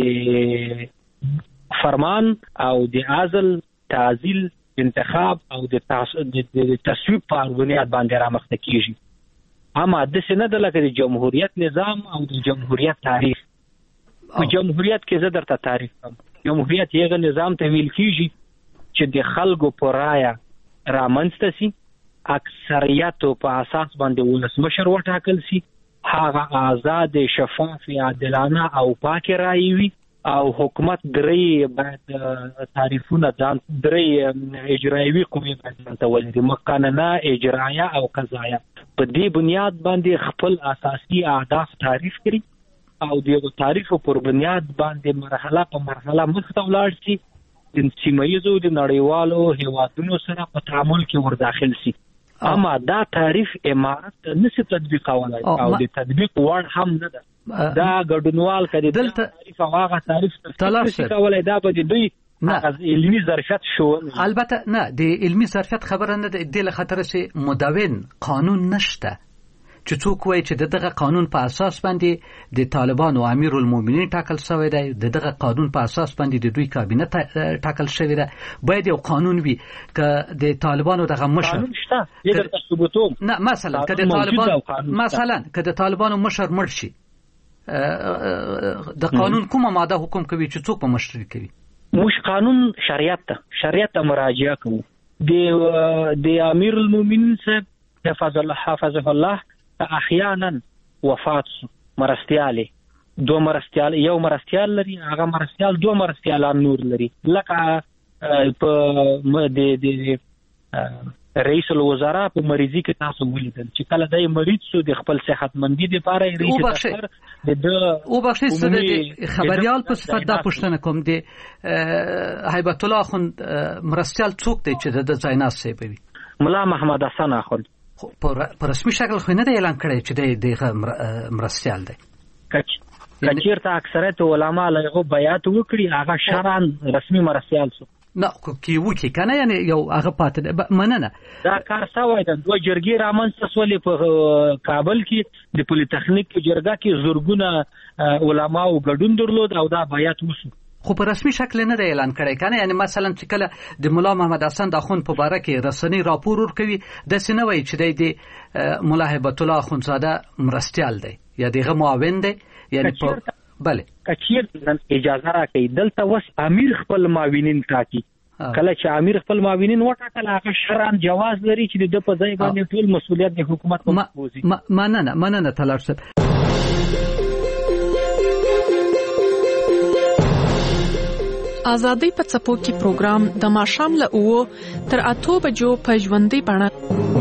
فرمان او د عزل، تعزیل، انتخاب او د تصویب په بنیاد باندې رامخته کیږي. اما د سینه د لکه د جمهوریت نظام او د جمهوریت تاریخ. په جمهوریت کې زه درته تعریف کوم. جمهوریت یو نظام ته ویل کیږي چې د خلکو پر رایه رامنځته سي، اکثریت په اساس باندې ولسمشر وټاکل سي، هغه آزاد، شفاف، عادلانه او پاک رایه وي او حکومت درې باید تعریفونه ځان درې اجرایوي قوې باید ولري، مقننه، اجرایه او قضایه. په دې بنیاد باندې خپل اساسي اهداف تعریف کړي او د تاریخ پر بنیاد باندې مرحله په مرحله مخته ولاړ شي د سیمایزو د نړیوالو هیوادونو سره په تعامل کې ورداخل شي. اما دا تعریف امارت نشي تطبیقولای او د تطبیق وړ هم نه ده. دا ګډونوال کړي دلته تعریف هغه تعریف تلاشي کولای دا به دوی علمي ظرفیت شو. البته نه د علمي ظرفیت خبره نه ده. د خطر سي مدون قانون نشته چې څوک وایي چې دغه قانون په اساس باندې د طالبانو امیر المؤمنین ټاکل شوی دی، دغه قانون په اساس باندې د دوی کابینه ټاکل شوی دی. باید یو قانون وي که د طالبانو دغه مشر قانون شته یګر ثبوتوم نه مثلا که د طالبانو مشر مړ شي د قانون کومه ماده حکم کوي چې څوک په مشري کوي؟ موږ قانون شریعت ته مراجعه کوو. د امیر المؤمنین صاحب حفظه الله احیانا وفات مرستیاله دو مرستیال یو مرستیال لري، هغه مرستیال دو مرستیالان نور لري. لکه په د رئیس الوزراء په مریضي کې تاسو ولیدل چې کله دای مریض شو د خپل صحتمندي لپاره رئیس دفتر او بخښي د خبريال په صفت دا پوښتنه کوم دی هیبت الله اخوند مرستیال څوک دی چې د ځایناس سی بوي؟ ملا محمد حسن اخوند په رسمي شکل خو نه دی اعلان کړی چې د مرستیال دی. کچیرته اکثریت علما له بیعت وکړي هغه شرعاً رسمي مرستیال شو. نه کی وکی کنه یعنی یو هغه پاتې مننه دا کار سوای د دوه جرګې رامنځته سولې په کابل کې د پولی تخنیک جرګه کې زورګونه علما او ګډون درلود او دا بیعت وشو، خو په رسمي شکل نه دی اعلان کړی کنه. یعنی مثلا چې کله د مولا محمد حسن د اخوند په باره کې رسنی راپور ورکوي د سینوي چې د مولا هیبت الله اخوندزاده مرستیال دی یا دغه معاون دی. یعنی بله کچیر اجازه راکړي دلته وس امیر خپل معاونین ټاکي. کله چې امیر خپل معاونین وټاکل هغه شرعاً جواز لري چې د په ځای باندې ټول مسؤلیت د حکومت په وزي. مننه تلار صاحب. ازادي په څپو کې پروګرام د ماښام له 9 تر 8 بجو په ژوندۍ بڼه.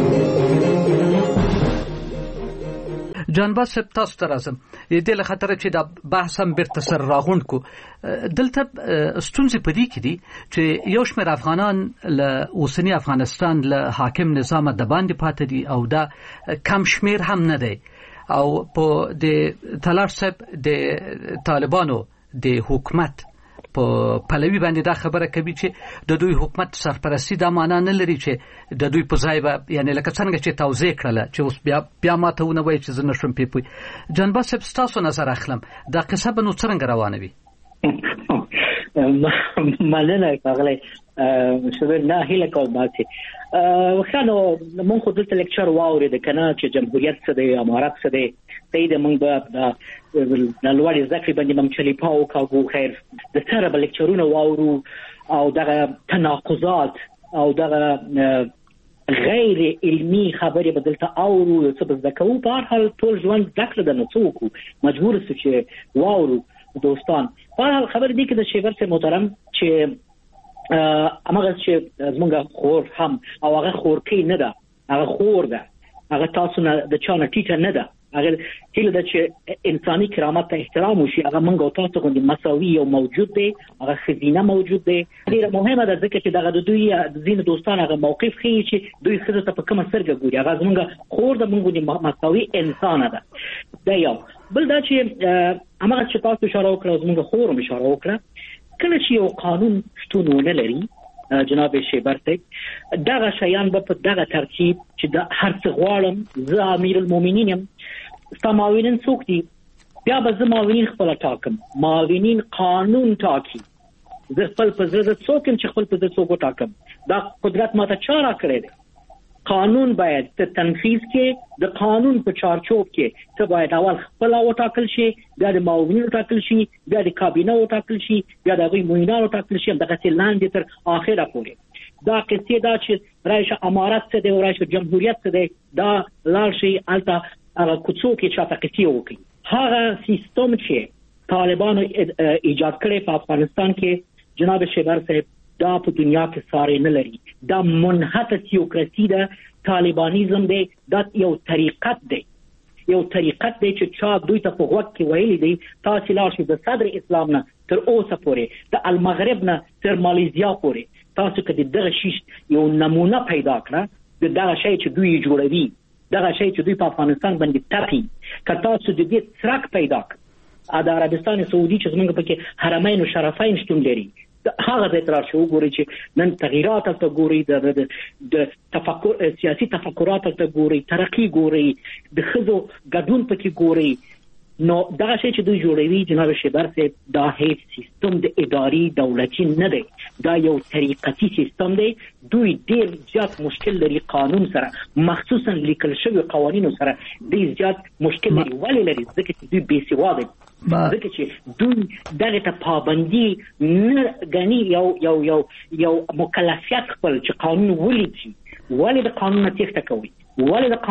جانباز صاحب تاسو ته راځم. د دې خطر چې د بحث هم بیرته سر راغونډ کو دلته ستونزې پدې کې دي چې یو شمېر افغانان له اوسنی افغانستان له حاکم نظام د باندې پاتې دي او دا کم شمېر هم نه دی. او په د تلار صاحب د طالبانو د حکومت په پلوي باندې دا خبره کوي چې د دوی حکومت سرپرستی دا معنا نه لري چې د دوی په ځای به یعنی لکه څنګه چې توضیح کړله چې اوس بیا ماته ونه وایي چې زه نشم پیپوي. جانباز صاحب ستاسو نظر اخلم دا قصه به نو څنګه روانه وي؟ مننه کاغلی شوبر نه هیله کوم ماته وخانو مونږ خو دلته لیکچر واورید کنه چې جمهوریت څه دی امارات څه دی تېد مونږ به د لوړ ذکر باندې مونږ چلی پاو کاغو خیر د سره بل لیکچرونه واورو او دغه تناقضات او دغه غیر علمی خبرې بدلته اورو څه بزکو په هر حال ټول ژوند ذکر د نڅوکو مجبور څه چې واورو دوستان. په هر خبر دي کې د شیبر سے محترم چې امغه چې زمونږ خور هم او هغه خور کې نه ده، هغه خور ده، هغه تاسو نه د چانه ټیټه نه ده. اگر هیله ده چې انساني کرامت ته احترام وشي. هغه موږ او تاسو غوندي مساوي او موجود دي، هغه خزینه موجود دي. ډیره مهمه ده ځکه چې دغه دوی ځین دوستان هغه موقف خي چې دوی خزه ته په کومه سرګه ګوري. هغه زمونږ خور ده، موږ غوندي مساوي انسان ده. دا یو بل دا چې هغه چې تاسو اشاره وکړه زموږ خور هم اشاره وکړه کله چې یو قانون شتون ونه لري جناب شیبر صاحب دغه شیان به په دغه ترتیب چې د هر څه غواړم زه امیر المؤمنین یم معاونین څوک دي بیا به زه معاونین خپل ټاکم. معاونین قانون ټاکي. زه خپل په زړه څوک چې خپل په زړه څوک ټاکم. دا قدرت ماته چا راکړی دی؟ قانون باید ته تنفیذ کې د قانون په چارچوب کې ته باید اول خپل وټاکل شي، بیا د معاونین وټاکل شي، بیا د کابینه وټاکل شي، بیا د غوی معاونین وټاکل شي، دغه څه لاندې تر اخره پورې. دا قصې دا چې رئیس امارات څه دی او رئیس جمهوریت څه دی دا لار شي الته هغه کوڅو کې چاته قصې وکړي. هغه سیستم چې طالبانو ایجاد کړی په افغانستان کې جناب شیبر صاحب دا په دنیا کې ساري نه لري. دا منحط تیوکراسي ده، طالبانیزم دی، دا یو طریقت دی. یو طریقت دی چې چا دوی ته په غوږ کې ویلي دی تاسې لاړ شئ د صدر اسلام نه تر اوسه پورې د المغرب نه تر مالیزیا پورې تاسو که د دغه شي یو نمونه پیدا کړه د دغه شی چې دوی جوړوي دغه شی چې دوی په افغانستان باندې تپي که تاسو د دې څرک پیدا کړ د عربستان سعودي چې زموږ پکې حرمین و شرفین شتون لري هغه ځای ته راشئ وګورئ چې نن تغییرات هلته ګورئ د تفکر سیاسي تفکرات هلته ګورئ ترقي ګورئ د ښځو ګډون پکې ګورئ نو دغه شی چې دوی جوړوي جناب شیبر صاحب دا هیڅ سیستم د اداري دولتي نه دی دا یو طریقتي سیستم دی دوی ډېر زیات مشکل لري قانون سره مخصوصا لیکل شوي قوانینو سره ډېر زیات مشکل لري ولې لري ځکه چې دوی بېسواده ځکه چې دوی دغه ته پابندي نه ګڼي یو مکلفیت خپل چې قانون ولیکي ولې د قانون نه تېښته کوي ولې د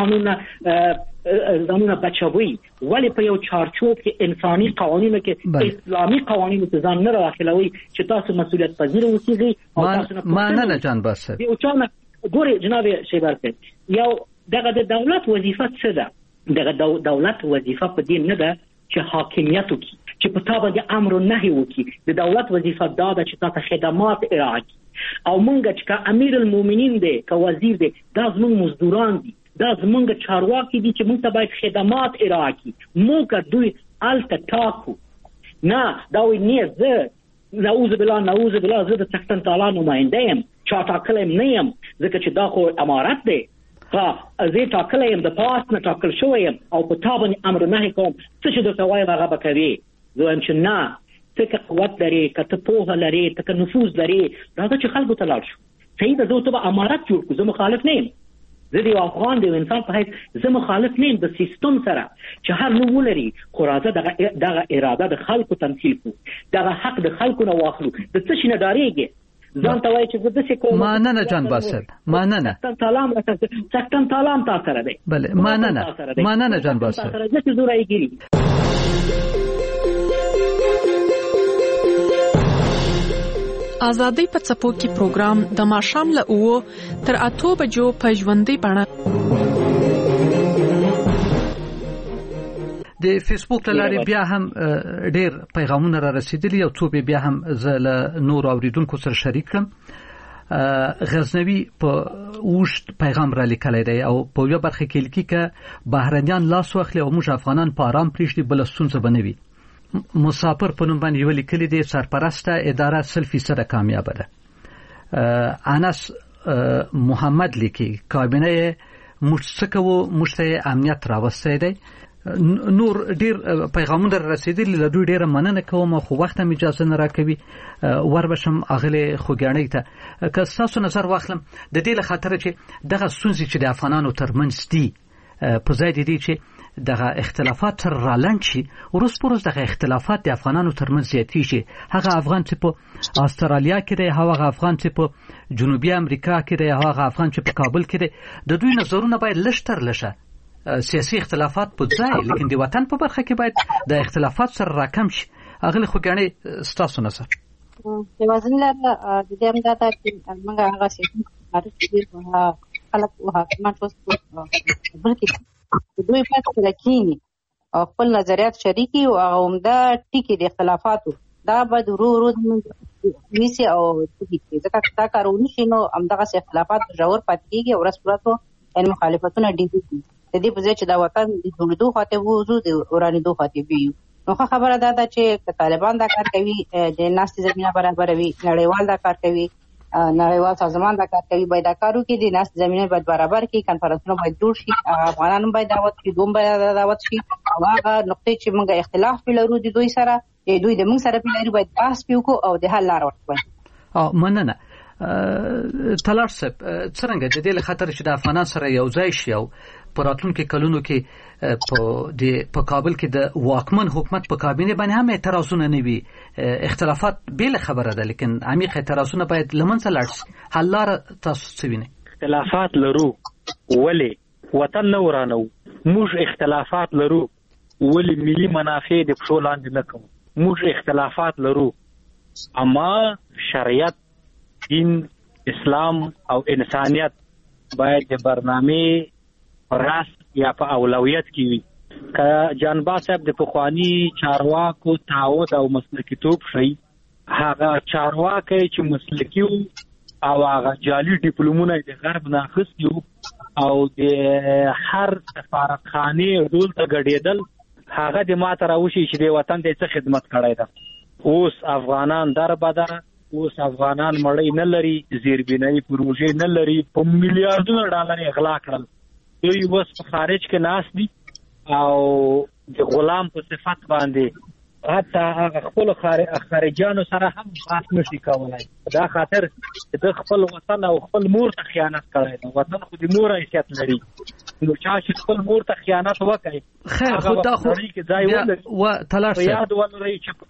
قانون ځانونه بچوي ولې په یو چارچوب کې انساني قوانینو کې اسلامي قوانینو ته ځان نه راخلوي چې تاسو مسؤلیت پذیر اوسئ او تاسو نه مننه جان باسط یو چانه ګوري جناب شیبر صاحب یو دغه د دولت وظیفه څه ده دغه دولت وظیفه په دې نه ده چې حاکمیت وکړي چې په تا باندې امر و نهي وکړي د دولت وظیفه دا ده چې تاسو خدمات ارائه کړي او مونږ چې امیر المؤمنین دی که وزیر دی دا زموږ مزدوران دي دا زمونږ چارواکي دي چې موږ ته باید خدمات ارائه کړي موږ که دوی هلته ټاکو نه دا وایي نه زه نعوذ بالله زه د څښتن تعالی نماینده یم چا ټاکلی یم نه یم ځکه چې دا خو امارت دی زه ټاکلی یم د پاس نه ټاکل شوی یم او په تا باندې امر نهي کوم څه چې درته وایم هغه به کوې زه وایم چې نه ته که قوت لرې که ته پوهه لرې ته که نفوذ لرې راځه چې خلکو ته لاړ شو صحیح ده زه ورته به امارت جوړ کړو زه مخالف نه یم زه د یو افغان د یو انسان په حیث زه مخالف نه یم د سیستم سره چې هر نوم ولري خو راځه دغه اراده د خلکو تمثیل کړو دغه حق د خلکو نه واخلو د څه شي نه ډارېږې ځان ته وایي چې زه داسې کوم مننه جان باسط مننه څښتن تعالی تا سره دی بله مننه جان باسط زه چې زه راګیري ازادي په څپو کې پروګرام د ماښام له 9 تر 8 بجو په ژوندۍ بڼه د فیسبوک لارې بیا هم ډېر پیغامونه را رسیدلي او څو بیا هم زه له نور اوریدونکو سره شریک کړم غزنوي په اوږد پیغام را لیکلی دی او په یو برخه کې لیکي که بهرنیان لاس واخلي او موږ افغانان په آرام پرېږدي بله ستونزه به نه وي مسافر په نوم باندې یو لیکلي دی سرپرسته اداره 100% کامیابه ده انس محمد لیکي کابینه موږ څه کوو موږ ته امنیت راوستی دی نور ډیر پیغامونه رسیدلي له دوی ډیره مننه کوم خو وخت هم اجازه نه راکوي وربشم اغله خوګاڼۍ ته که تاسو نظر واخلم د دې له خاطر چې دغه ستونزې چې د افغانانو ترمنځ دي په ځای دي چې دغه اختلافات تر رالند شي ورس پروس دغه اختلافات د افغانانو ترمنځ زیاتی شي هغه افغان چې په استرالیا کې دی هغه افغان چې په جنوبي امریکا کې دی هغه افغان چې په کابل کې دی د دوی نظرونه باید لشتر لشه سیاسي اختلافات په ځای لیکن د وطن په برخه کې باید د اختلافات سره راکم شي اغله خوګاڼۍ ستاسو نظر د وزن لاره د دې امداده چې موږ هغه سیاسي حرکت خلک او حکومت اوس بلکې دوی پاتې لکینی او خپل نظریات شریکي او عمده ټکی د اختلافاتو دا به ورو نیسی او ټکی ځکه تا کارونه شنو همدغه اختلافات ژور پاتې کیږي او رسپراتو ان مخالفتونه ډیږي د دې په ځای چې دا وطن د جوړېدو خاطر وځو د ورانېدو خاطر وي نو خبره ده چې طالبان دا کار کوي د ناستې زمينه برابروي نړیوال دا کار کوي نړیوال سازمان دا کار کوي باید دا کارو کې د ناستې زمينه باید برابر کړي کانفرنسونه باید جوړ شي افغانانو باید دعوت شي دوم باید دعوت شي او هغه نقطې چې موږ اختلاف پیلرو د دوی سره دوی د موږ سره پیلرو باید بحث پیوکو او د حل لار ورکړي مننه تلار صاحب څنګه د دې خاطر چې د افغانان سره یو ځای شي او په راتلونکو کلونو کې په کابل کې د واکمن حکومت په کابینه باندې هم اعتراضونه نه وي اختلافات بیل خبره ده لیکن عمیق اعتراضونه باید لمنځه لاړ شي حل لار تاسو څه وینئ اختلافات لرو ولی وطن نه ورانو موږ اختلافات لرو ولی ملي منافع د پښو لاندې نه کوو موږ اختلافات لرو اما شریعت دین اسلام او انسانیت باید د برنامه راس یا په اولویت کې وي که جانبا صاحب د پخوانی چارواکو تعهد او مسلکیتوب شي، هغه چارواکي چې مسلکی او هغه جعلي ډیپلومونه د غرب نه اخیستي او د هر سفارتخانه ډول ته ګډېدل، هغه د ماته راوشي چې د وطن د څه خدمت کړی ده. اوس افغانان دربدر، اوس افغانان مړی نه لري، زیربنایي پروژې نه لري، په میلیارډونو ډالر اغلا کړل. دوی اوس په خارج کې ناست دي او د غلام په صفت باندې حتی هغه خپل خارجانو سره هم بحث نشي کولای. دا خاطر د خپل وطن او خپل مور ته خیانت کړی دی. وطن خو د مور حیثیت لري، نو چا چې خپل مور ته خیانت وکړي خیر خو دا خو و تلاش یاد ولري چې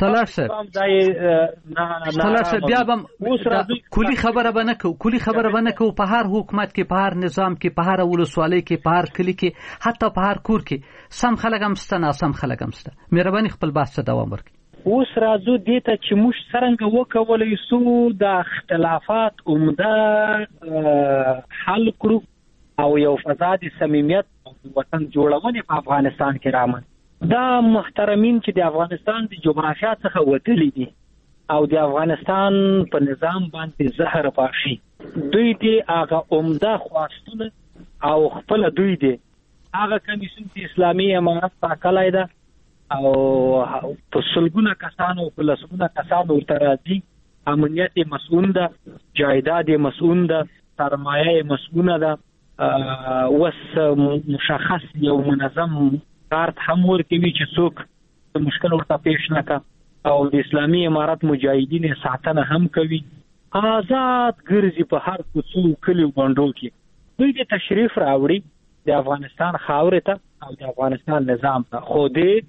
تلاش بیا بم کلی خبره بنه کو په هر حکومت کې، په هر نظام کې، په هر ولسوالۍ کې، په هر کلی کې، حتی په هر کور کې سم خلک هم شته، ناسم خلک هم شته. مهرباني خپل بحث ته دوام ورکړئ. اوس راځو دې ته چې موږ څرنګه وکولای شو د اختلافات عمده حل کړو او یو فضا د صمیمیت او وطن جوړونې په افغانستان کې رامن. دا محترمین چې د افغانستان د جغرافیا څخه وتلي دي او د افغانستان په نظام باندې زهر پاشي، دوی دې هغه عمده خواستونه او خپل دوی دې هغه کمیسیون چې اسلامي امارت ټاکلی ده او په سلګونه کسانو په لسګونه کسانو ورته راځي، امنیت یې مسؤل ده، جایداد یې مسؤل ده، سرمایه یې مسؤله ده، وس مشخص یو منظم کارت هم ورکوي چې څوک مشکل ورته پیش نه کړي او د اسلامي امارت مجاهدین ساتنه هم کوي. آزاد ګرځي په هر کوڅو کلیو بانډو کې. دوی د تشریف راوړي د افغانستان خاورې ته او د افغانستان نظام ته، خو د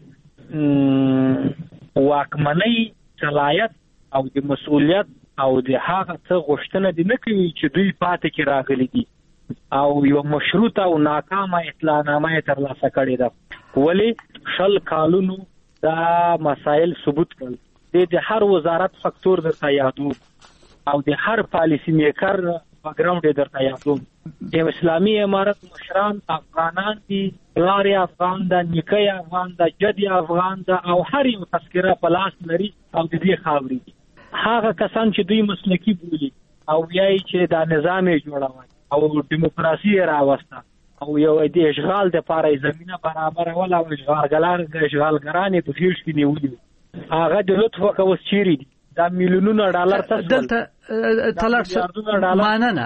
واکمنۍ صلاحیت او د مسؤلیت او د هغه څه غوښتنه دي نه کوي چې دوی پاتې کې راغلي دي او یو مشروطه او ناکامه اطلاعنامه یې ترلاسه کړې ده. ولې 10 کالونو دا مسایل ثبوت کړل. د هر وزارت فکتور درته یادو او د هر پالیسی میکر بیکګراوند درته یادو. د اسلامي امارت مشران افغانان دي، پلار افغان ده، نیکه افغان ده، جد افغان ده او هر یو تذکره په لاس لري او د دې خاورې دي. هغه کسان چې دوی مسلکی بولي او یای چې دا نظام یې جوړوي او دیموکراسي راوسته او یو د اشغال د پاره زمينه برابر ولا او اشغالګران په فیش کې نیولي، هغه د لطف کوس چیرې دي. دا میلیونونه ډالر دلته تلاش ماننه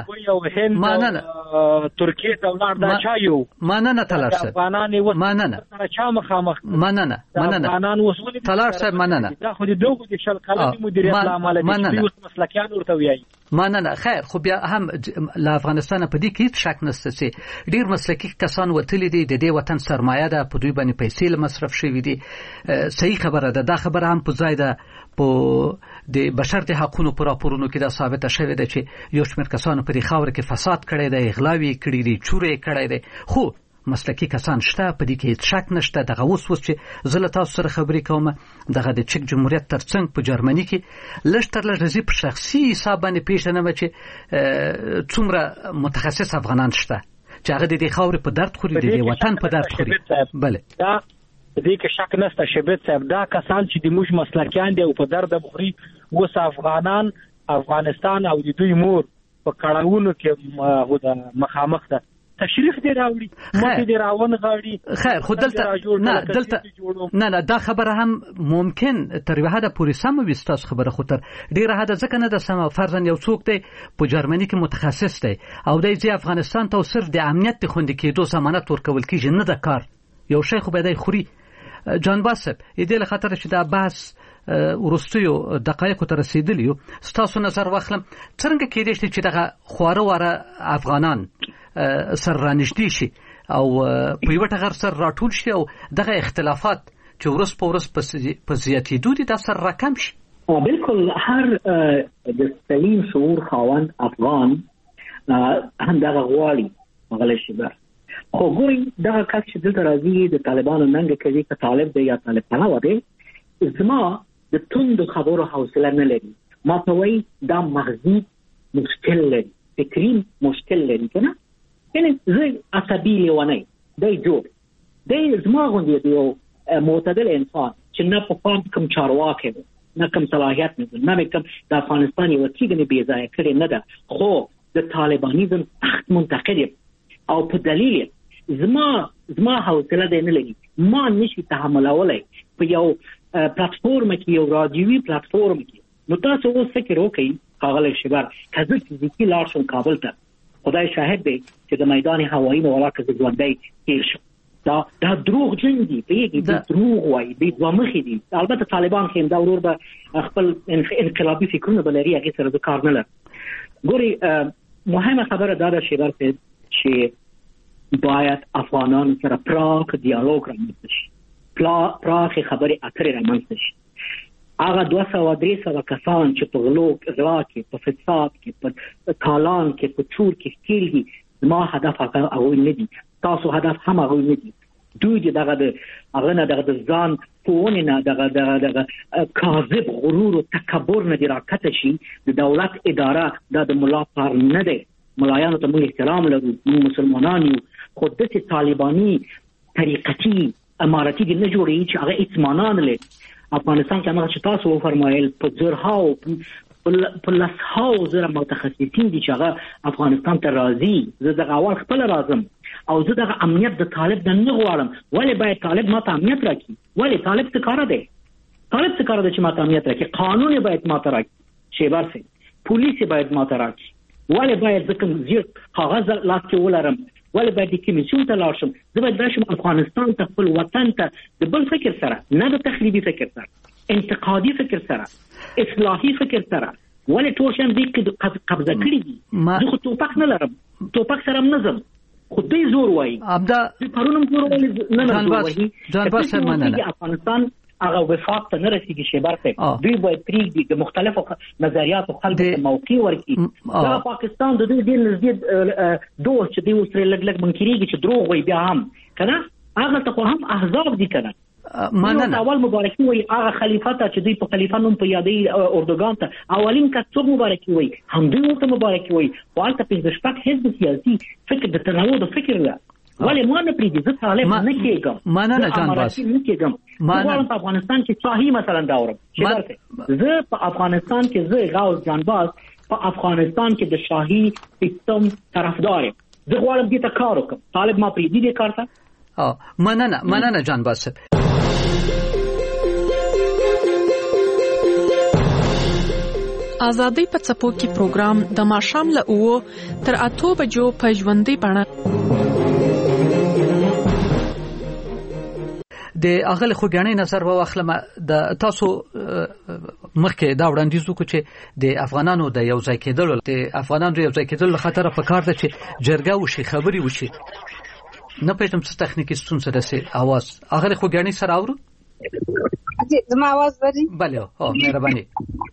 ترکیه ته ولاړ دا چا یو ماننه تلاش افغانان ماننه چا مخامخ ماننه افغانان وسولې تلاش ماننه دا خو د دوه د شل کلمې مدیریت عمل دي اوس مسلکیان ورته وایي. ماننه خیر خو بیا هم له افغانستان په دې کې شک نشته چې ډیر مسلکی کسان وتلي دي، د دې وطن سرمایه ده، په دوی باندې پیسې مصرف شوي دي. صحیح خبره ده. دا خبره هم په ځای ده. په د بشر د حقوقو پر راپورونو کې دا ثابته شوې ده چې یو شمېر کسانو په دې خاور کې فساد کړی دی، اغلاوي کړی دی، چورې کړی دی. خو مسلکی کسان شته، په دې کې شک نشته. دغه اوس چې زه له تاسو سره خبرې کوم، دغه د چک جمهوریت ترڅنګ په جرمني کې لږ تر لږه په شخصي حساب باندې پیژنم چې څومره متخصص افغانان شته چې هغه د دې خاور په درد خوري، د دې وطن په درد خوري. بله دې کې شک نشته شبت صاحب. دا کسان چې د موږ مسلکیان دي او په درد بخوري، اوس افغانان افغانستان او د دوی مور په کړهونو کې مخامخ ده. تشریف دی راوړي، مخې دی راون غاړي. خیر خو دلته نه دا خبره هم ممکن تر یو حد پورې سم وي. ستاسو خبره خو تر ډیره حد ځکه نه ده سمه. فرضاً یو څوک دی په جرمني کې متخصص دی او دی ځي افغانستان ته صرف د امنیت د خوندي کېدو ضمانت ورکول کېږي، نه د کار. یو شی خو به دی خوري. جان باسب دې له خاطر چې دا بحث ورستیو دقایقو ته رسیدلی یو، ستاسو نظر واخلم څنګه کېدای شي چې دغه خواره واره افغانان سر رانږدې شي او په یو ټغر سر راټول شي او دغه اختلافات چې ورس په ورس په زیاتېدو دي دا سر راکم شي؟ بالکل هر د سلیم شعور خاوند افغان هم دغه غواړي مغلی شي. خو ګورئ دغه کس چې دلته راځي د طالبانو ننګه کوي که طالب دی یا طالب پلوه دی، زما د توندو خبرو حوصله نه لري. ما ته وایي دا مغزي مشکل لري، فکري مشکل لري که نه. یعنې زه عصبي لیونی دی جوړ د زما غوندې یو معتدل انسان چې نه په پام کوم چارواکي نه کوم صلاحیت نه کوم د افغانستان یو کېږي بې ځای کړي نه ده، خو د طالبانیزم سخت منتقد او په دلیل زما حوصله دی نه لګي، ما نشي تحملولای په یو پلیټفورم کې یو رادیوي پلیټفورم کې. نو تاسو اوس فکر وکړئ ښاغلی شیبر که زه فزیکي لاړ شم کابل ته، خدای شاهد دی چې د میدان هوایي نه ولا که زه ژوندی تېر شم، دا دروغ جن دي، پوهېږي دوی دروغ وایي، دوی دوه مخې دي. البته طالبان کې دا ورور به خپل انقلابي فکرونه به لري، هغې سره زه کار نه لرم. ګورئ مهمه خبره دا ده شیبر صاحب چې باید افغانانو سره پراخ دیالوګ رامنځته شي، پراخې خبرې اترې رامنځته شي. هغه 200-300 کسان چې په غلو غلا کې، په فساد کې، په کالان کې، په چور کې ښکېل دي، زما هدف هغوی نه دي، تاسو هدف هم هغوی نه دي. دوی چې هغه نه د ځان پوهنې نه دغه کاذب غرور او تکبر نه دې راکته شي. د دولت اداره دا د ملا کار نه دی، ملایانو ته موږ احترام لرو، موږ مسلمانان یو، خو داسې طالباني طریقتي امارتي دې نه جوړوي چې هغه اطمینان لري. افغانستان کې هغه چې تاسو وفرمایل په زرهاو په لسهاو زره متخصصین دي چې هغه افغانستان ته راځي. زه دغه اول خپل راځم او زه دغه امنیت د طالب نه غواړم. ولې باید طالب ماته امنیت راکړي؟ ولې طالب څه کار دی؟ طالب څه کار دی چې ماته امنیت راکړي؟ قانون باید ماته راکړي شیبر صاحب، پولیس باید ماته راکړي. ولې باید زه کوم زیر کاغذ لاس کې ولرم؟ ولې باید د کمیسیون ته لاړ شم؟ زه باید راشم افغانستان ته، خپل وطن ته د بل فکر سره، نه د تخریبي فکر سره، انتقادي فکر سره، اصلاحي فکر سره. ولې ټول شیان دې قبضه کړي دي؟ زه خو توپک نه لرم، توپک سره هم نه ځم، خو دوی زور وایي. دوی پرون هم زور وایي، نن زور وایي. افغانستان هغه وفاق ته نه رسیږي شیبر صاحب. دوی باید پرېږدي د مختلفو نظریاتو خلکو ته موقع ورکړي. دا پاکستان د دوی ډېر نږدې دوست چې دوی اوس ترې لږ منکرېږي چې دروغ وایي بیا هم که نه، هغه ته خو هم احزاب دي که نه. اول مبارکي وایي هغه خلیفه ته چې دوی په خلیفه نوم په یادوي اردوګان ته، اولین کس څوک مبارکي وایي؟ هم دوی ورته مبارکي وایي. خو هلته 15 حزب سیاسي فکر د تنوع د فکر ده. ولې ما نه پرېږدي؟ زه طالب نه کېږم، زه اماراتي نه کېږم. زه غواړم په افغانستان کې شاهي مثلا داورم. زه په افغانستان کې، زه غوث جانباز په افغانستان کې د شاهي سیستم طرفدار یم. زه غواړم دې ته کار وکړم. طالب ما پرېږدي دې کار ته؟ مننه جانباز صاحب. ازادي په څپو کې پروګرام د ماښام له 9 تر 8 بجو په ژوندۍ بڼه د اغل خوګانی نظر واخلم. د تاسو مخکې دا وړاندیز وکړو چې د افغانانو د یو ځای کېدلو، د افغانانو د یو ځای کېدلو خطر په کار ده چې جرګه وشي، خبري وشي. نه پېژنم څه تخنیکی ستونزه ده سي आवाज اغل خوګانی سره اورو؟ زما आवाज وري؟ بله مهرباني.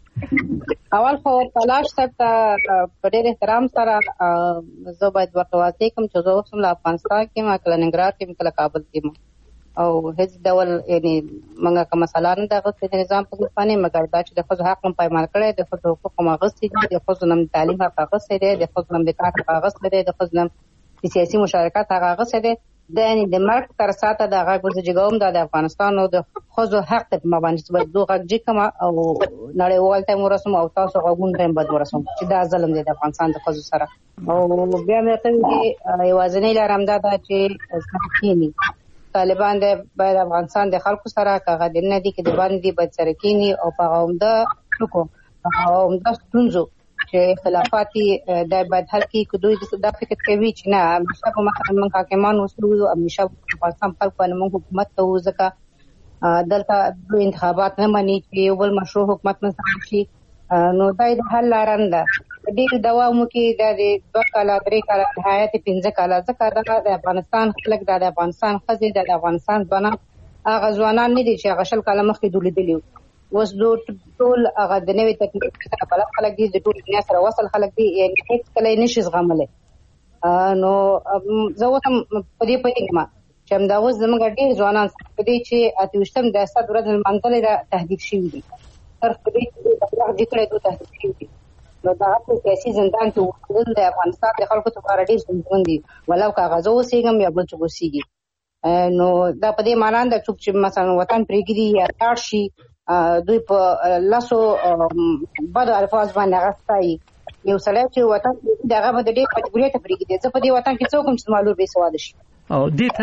اول خو تلاش ته په ډېر احترام سره زه باید ورته واضح کوم چې زه اوس هم له افغانستان کې یم، کله ننګرهار کې یم، کله کابل کې یم، او هیڅ ډول یعنې موږ کومه مسله نه ده اخیستې د نظام په ګوفانې، مګر دا چې د ښځو حق هم پایمال کړی، د ښځو حقوق هم اخیستي دي، د ښځو نه د تعلیم حق اخیستی دی، د ښځو نه د کار حق اخیستی دی، د ښځو نه د سیاسي مشارکت حق اخیستی دی. د مرګ تر ساته د غږ ورزجګوم دا د افغانستان او د ښځو حق ته په باندې چې باید دوه غږ کوم او نړیوال ته ورسوم او تاسو غوږون ته باید ورسوم چې دا ظلم دی د افغانستان د ښځو سره. او بیا مې ته یوازینۍ لار همدا ده چې سره کېني طالبان باید افغانستان د خلکو سره کاغه د نه دي کې د باندې باید سره کېني او په عمده ټکو او عمده ستونزو چې خلافاتي د باید حل کې دوی دا فکر کوي چې نه همیشه په مخه من حاکمان وسلو، همیشه په پاکستان خلک باندې موږ حکومت ته ځکه دلته دوی انتخابات نه مني چې یو بل مشروع حکومت منځ شي. نو دا د حل لار نه ده. ډېر دوام کې د 2 کاله 3 کاله نهایت 15 کاله ځکه د افغانستان خلک د افغانستان ښځې د افغانستان ځوانان هغه ځوانان نه دي چې هغه 20 کاله مخکې دوی لیدلي اوس ټول هغه د نوې تکنیک سره بلد خلک دي، د ټول دنیا سره وصل خلک دي، یعنې هیڅ کله یې نشي زغملی. نو زه اوس هم په دې پوهېږم چې همدا اوس زموږ ډېر ځوانان په دې چې 28 د اسد ورځ لمانځلې ده تهدید شوي دي، صرف په دې چې د کړی دوی تهدید شوي دي. نو دا په سیاسي زندان کې وکړل د افغانستان د خلکو لپاره ډېر ستونزمن دي، ولو که هغه زه اوسېږم یا بل څوک اوسېږي. نو دا په دې معنی د څوک چې مثلا وطن پرېږدي یا لاړ شي دوی په لاسو بد الفاظ باندې غوښتي یو سړی چې وطن دغه به د ډېر مجبوریت پرېږدي ځکه په دې وطن کې څوک هم چې معلوم به سواد شي او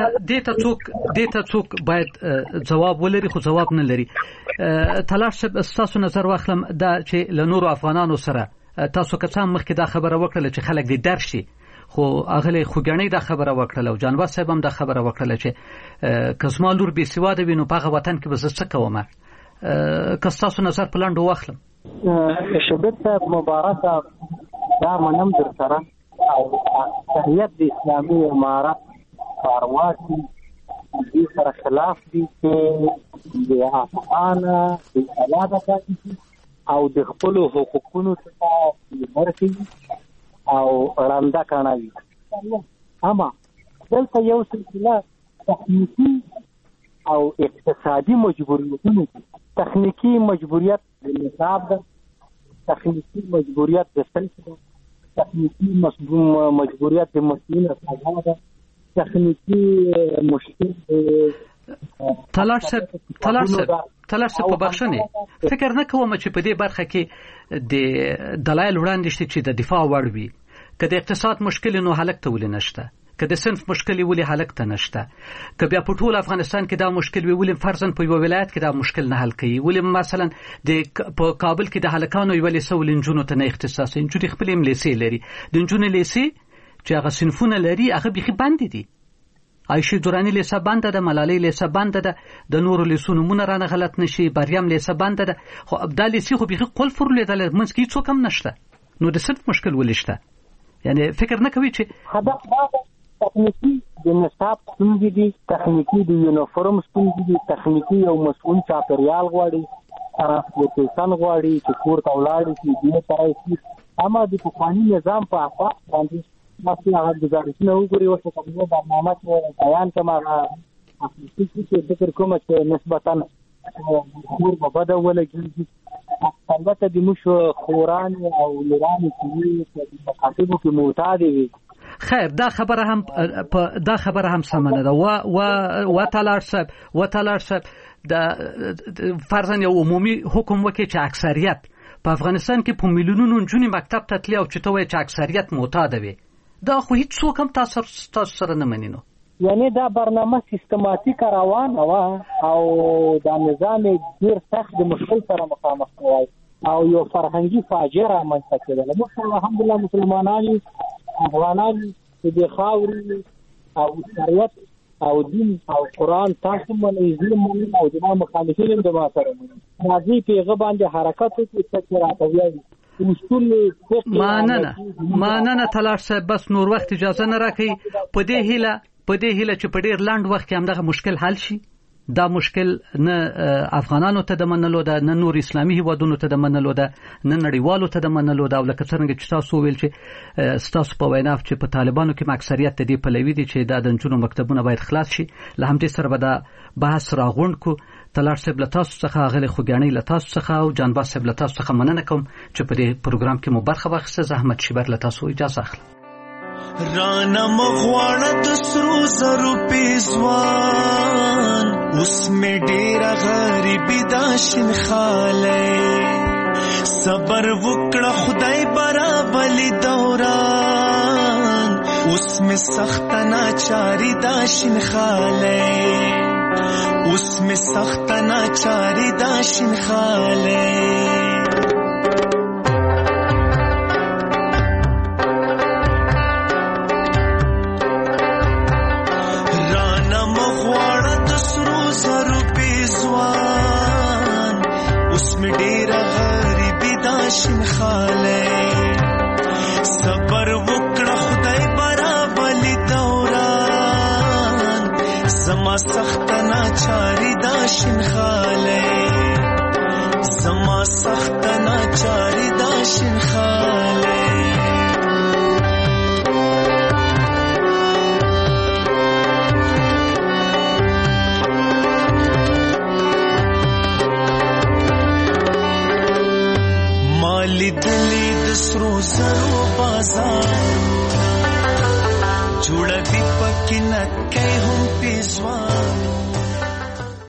دیتا څوک باید جواب ولري خو جواب نه لري. تلاش تاسو نظر واخلم دا چې له نورو افغانانو سره تاسو که څه مخکې دا خبره وکړه چې خلک دې درشي خو اغلی خوګنۍ دا خبره وکړه او جانباز صاحب هم دا خبره وکړه چې کزما لور بې سواده وي نو په هغه وطن کې به زه څه کوم. که تاسو نظر په لنډو واخلم. شبت صاحب مبارکه دا منم در سره او اکثریت د اسلامي امارت کارواتي دې سره خلاف دي چې د افغان د علاوه او د خپل حقوقونو څخه ورکړي او راندا کانوي. اما دلته یو سلسله تخنیکی او اقتصادي مجبوریتونه تخنیکی مجبوریت د نصاب ده، تخنیکی مجبوریت د سلسله ده، تخنیکی مجبوریت د مسئولین سازا ده، تخنیکی مشکل تلاش په بخښنه فکر نه کوم چې په دې برخه کې د دلایل وړاندې شي چې د دفاع وړ وي. که د اقتصاد مشکل نو حل ته ولې نشته، که د صنف مشکل ولې حل ته نشته، که بیا په ټول افغانستان کې دا مشکل وي ولې فرضاً په یو ولایت کې دا مشکل نه حل کوي، ولې مثلا په کابل کې د هلکانو یو لیسه ولنجونو ته نه اختصاص انجونې خپل لیسې لري، د انجونې لیسې چې هغه صنفونه لري هغه بيخي باندې دي. عائشہ دورانی لیسه بنده ده، ملالی لیسه بنده ده، د نورو لیسونو مونږ رانه غلط نشي، بریم لیسه بنده ده، خو ابدال لیسه خو بيخي قل فرلیدل منځ کې څوک هم نشته، نو د صرف مشکل ولشته. یعنی فکر نه کوي چې هدف تخنیکی د نصاب ستونزې دي، تخنیکی د یونیفورم ستونزې دي، تخنیکی او مسؤل چاپیریال غواړي، ترانسپورټیشن غواړي چې کور ته ولاړ شي دې طرح. اما د پخواني نظام په اساس باندې ماته هغه گزارشونه وګوري او څه کومه برنامه چې بیان کوم هغه چې ذکر کوم چې نسبتاً خور په بده ولګي البته د مشو خوران او لران چې په خاطبو کې معتاد وي. خیر دا خبره هم سمنه ده و تلاش صاحب د فرضاً یو عمومي حکم وکړي چې اکثریت په افغانستان کې په میلیونونو نجونې مکتب ته تلي او چې ته وایې چې اکثریت معتاد وي، دا خو هیڅ څوک هم تاسو سره نه مني. نو یعنی دا برنامه سیستماتیک روانه وه او دا نظام ډېر سخت د مشکل سره مخامخ کوي او یو فرهنګي فاجعه رامنځته کېدله. موږ الحمدلله مسلمانان افغانان چې د خاورې او شریعت او دین او قرآن تاسو باندې ظلم او د مخالفین د ما سره راځي پیغه باندې حرکت وکړي چې راځي ماننه تلاش صاحب بس نور وخت اجازه نه راکړي په دې هیله چې په ډیر لاند وخت کې همدغه مشکل حل شي. دا مشکل نه افغانانو ته د منلو ده، نه نور اسلامي هیوادونو ته د منلو ده، نه نړیوالو ته د منلو ده. او لکه څنګه چې تاسو ویل چې تاسو په وینا چې په طالبانو کې اکثریت د دې پلوي دي چې د نجونو مکتبونه باید خلاص شي، له همدې سره به دا بحث راغونډ کو. تلاش صاحب له تاسو څخه غلې خوګانی له تاسو څخه او جانباز صاحب له تاسو څخه مننه کوم چې په دې پروګرام کې مو برخه واخیسته. زحمت شیبر له تاسو اجازه اخلم. رانا مغواړه د سرو زرو پیزوان اوس مې ډېره غریبي دا شین خالی صبر وکړه خدای برابرلی دوران اوس مې سخت ناچاري دا شین خالی اوس مې سخت ناچاري دا شین خالی شین خاله صبر وکړه خدای برابرلی دوران زما سخت ناچاری دا شین خاله زما سخت ناچاری دا شین خاله لیدلی د سرو زرو بازار جوړه دی پکې نه کوي هم پیزوانو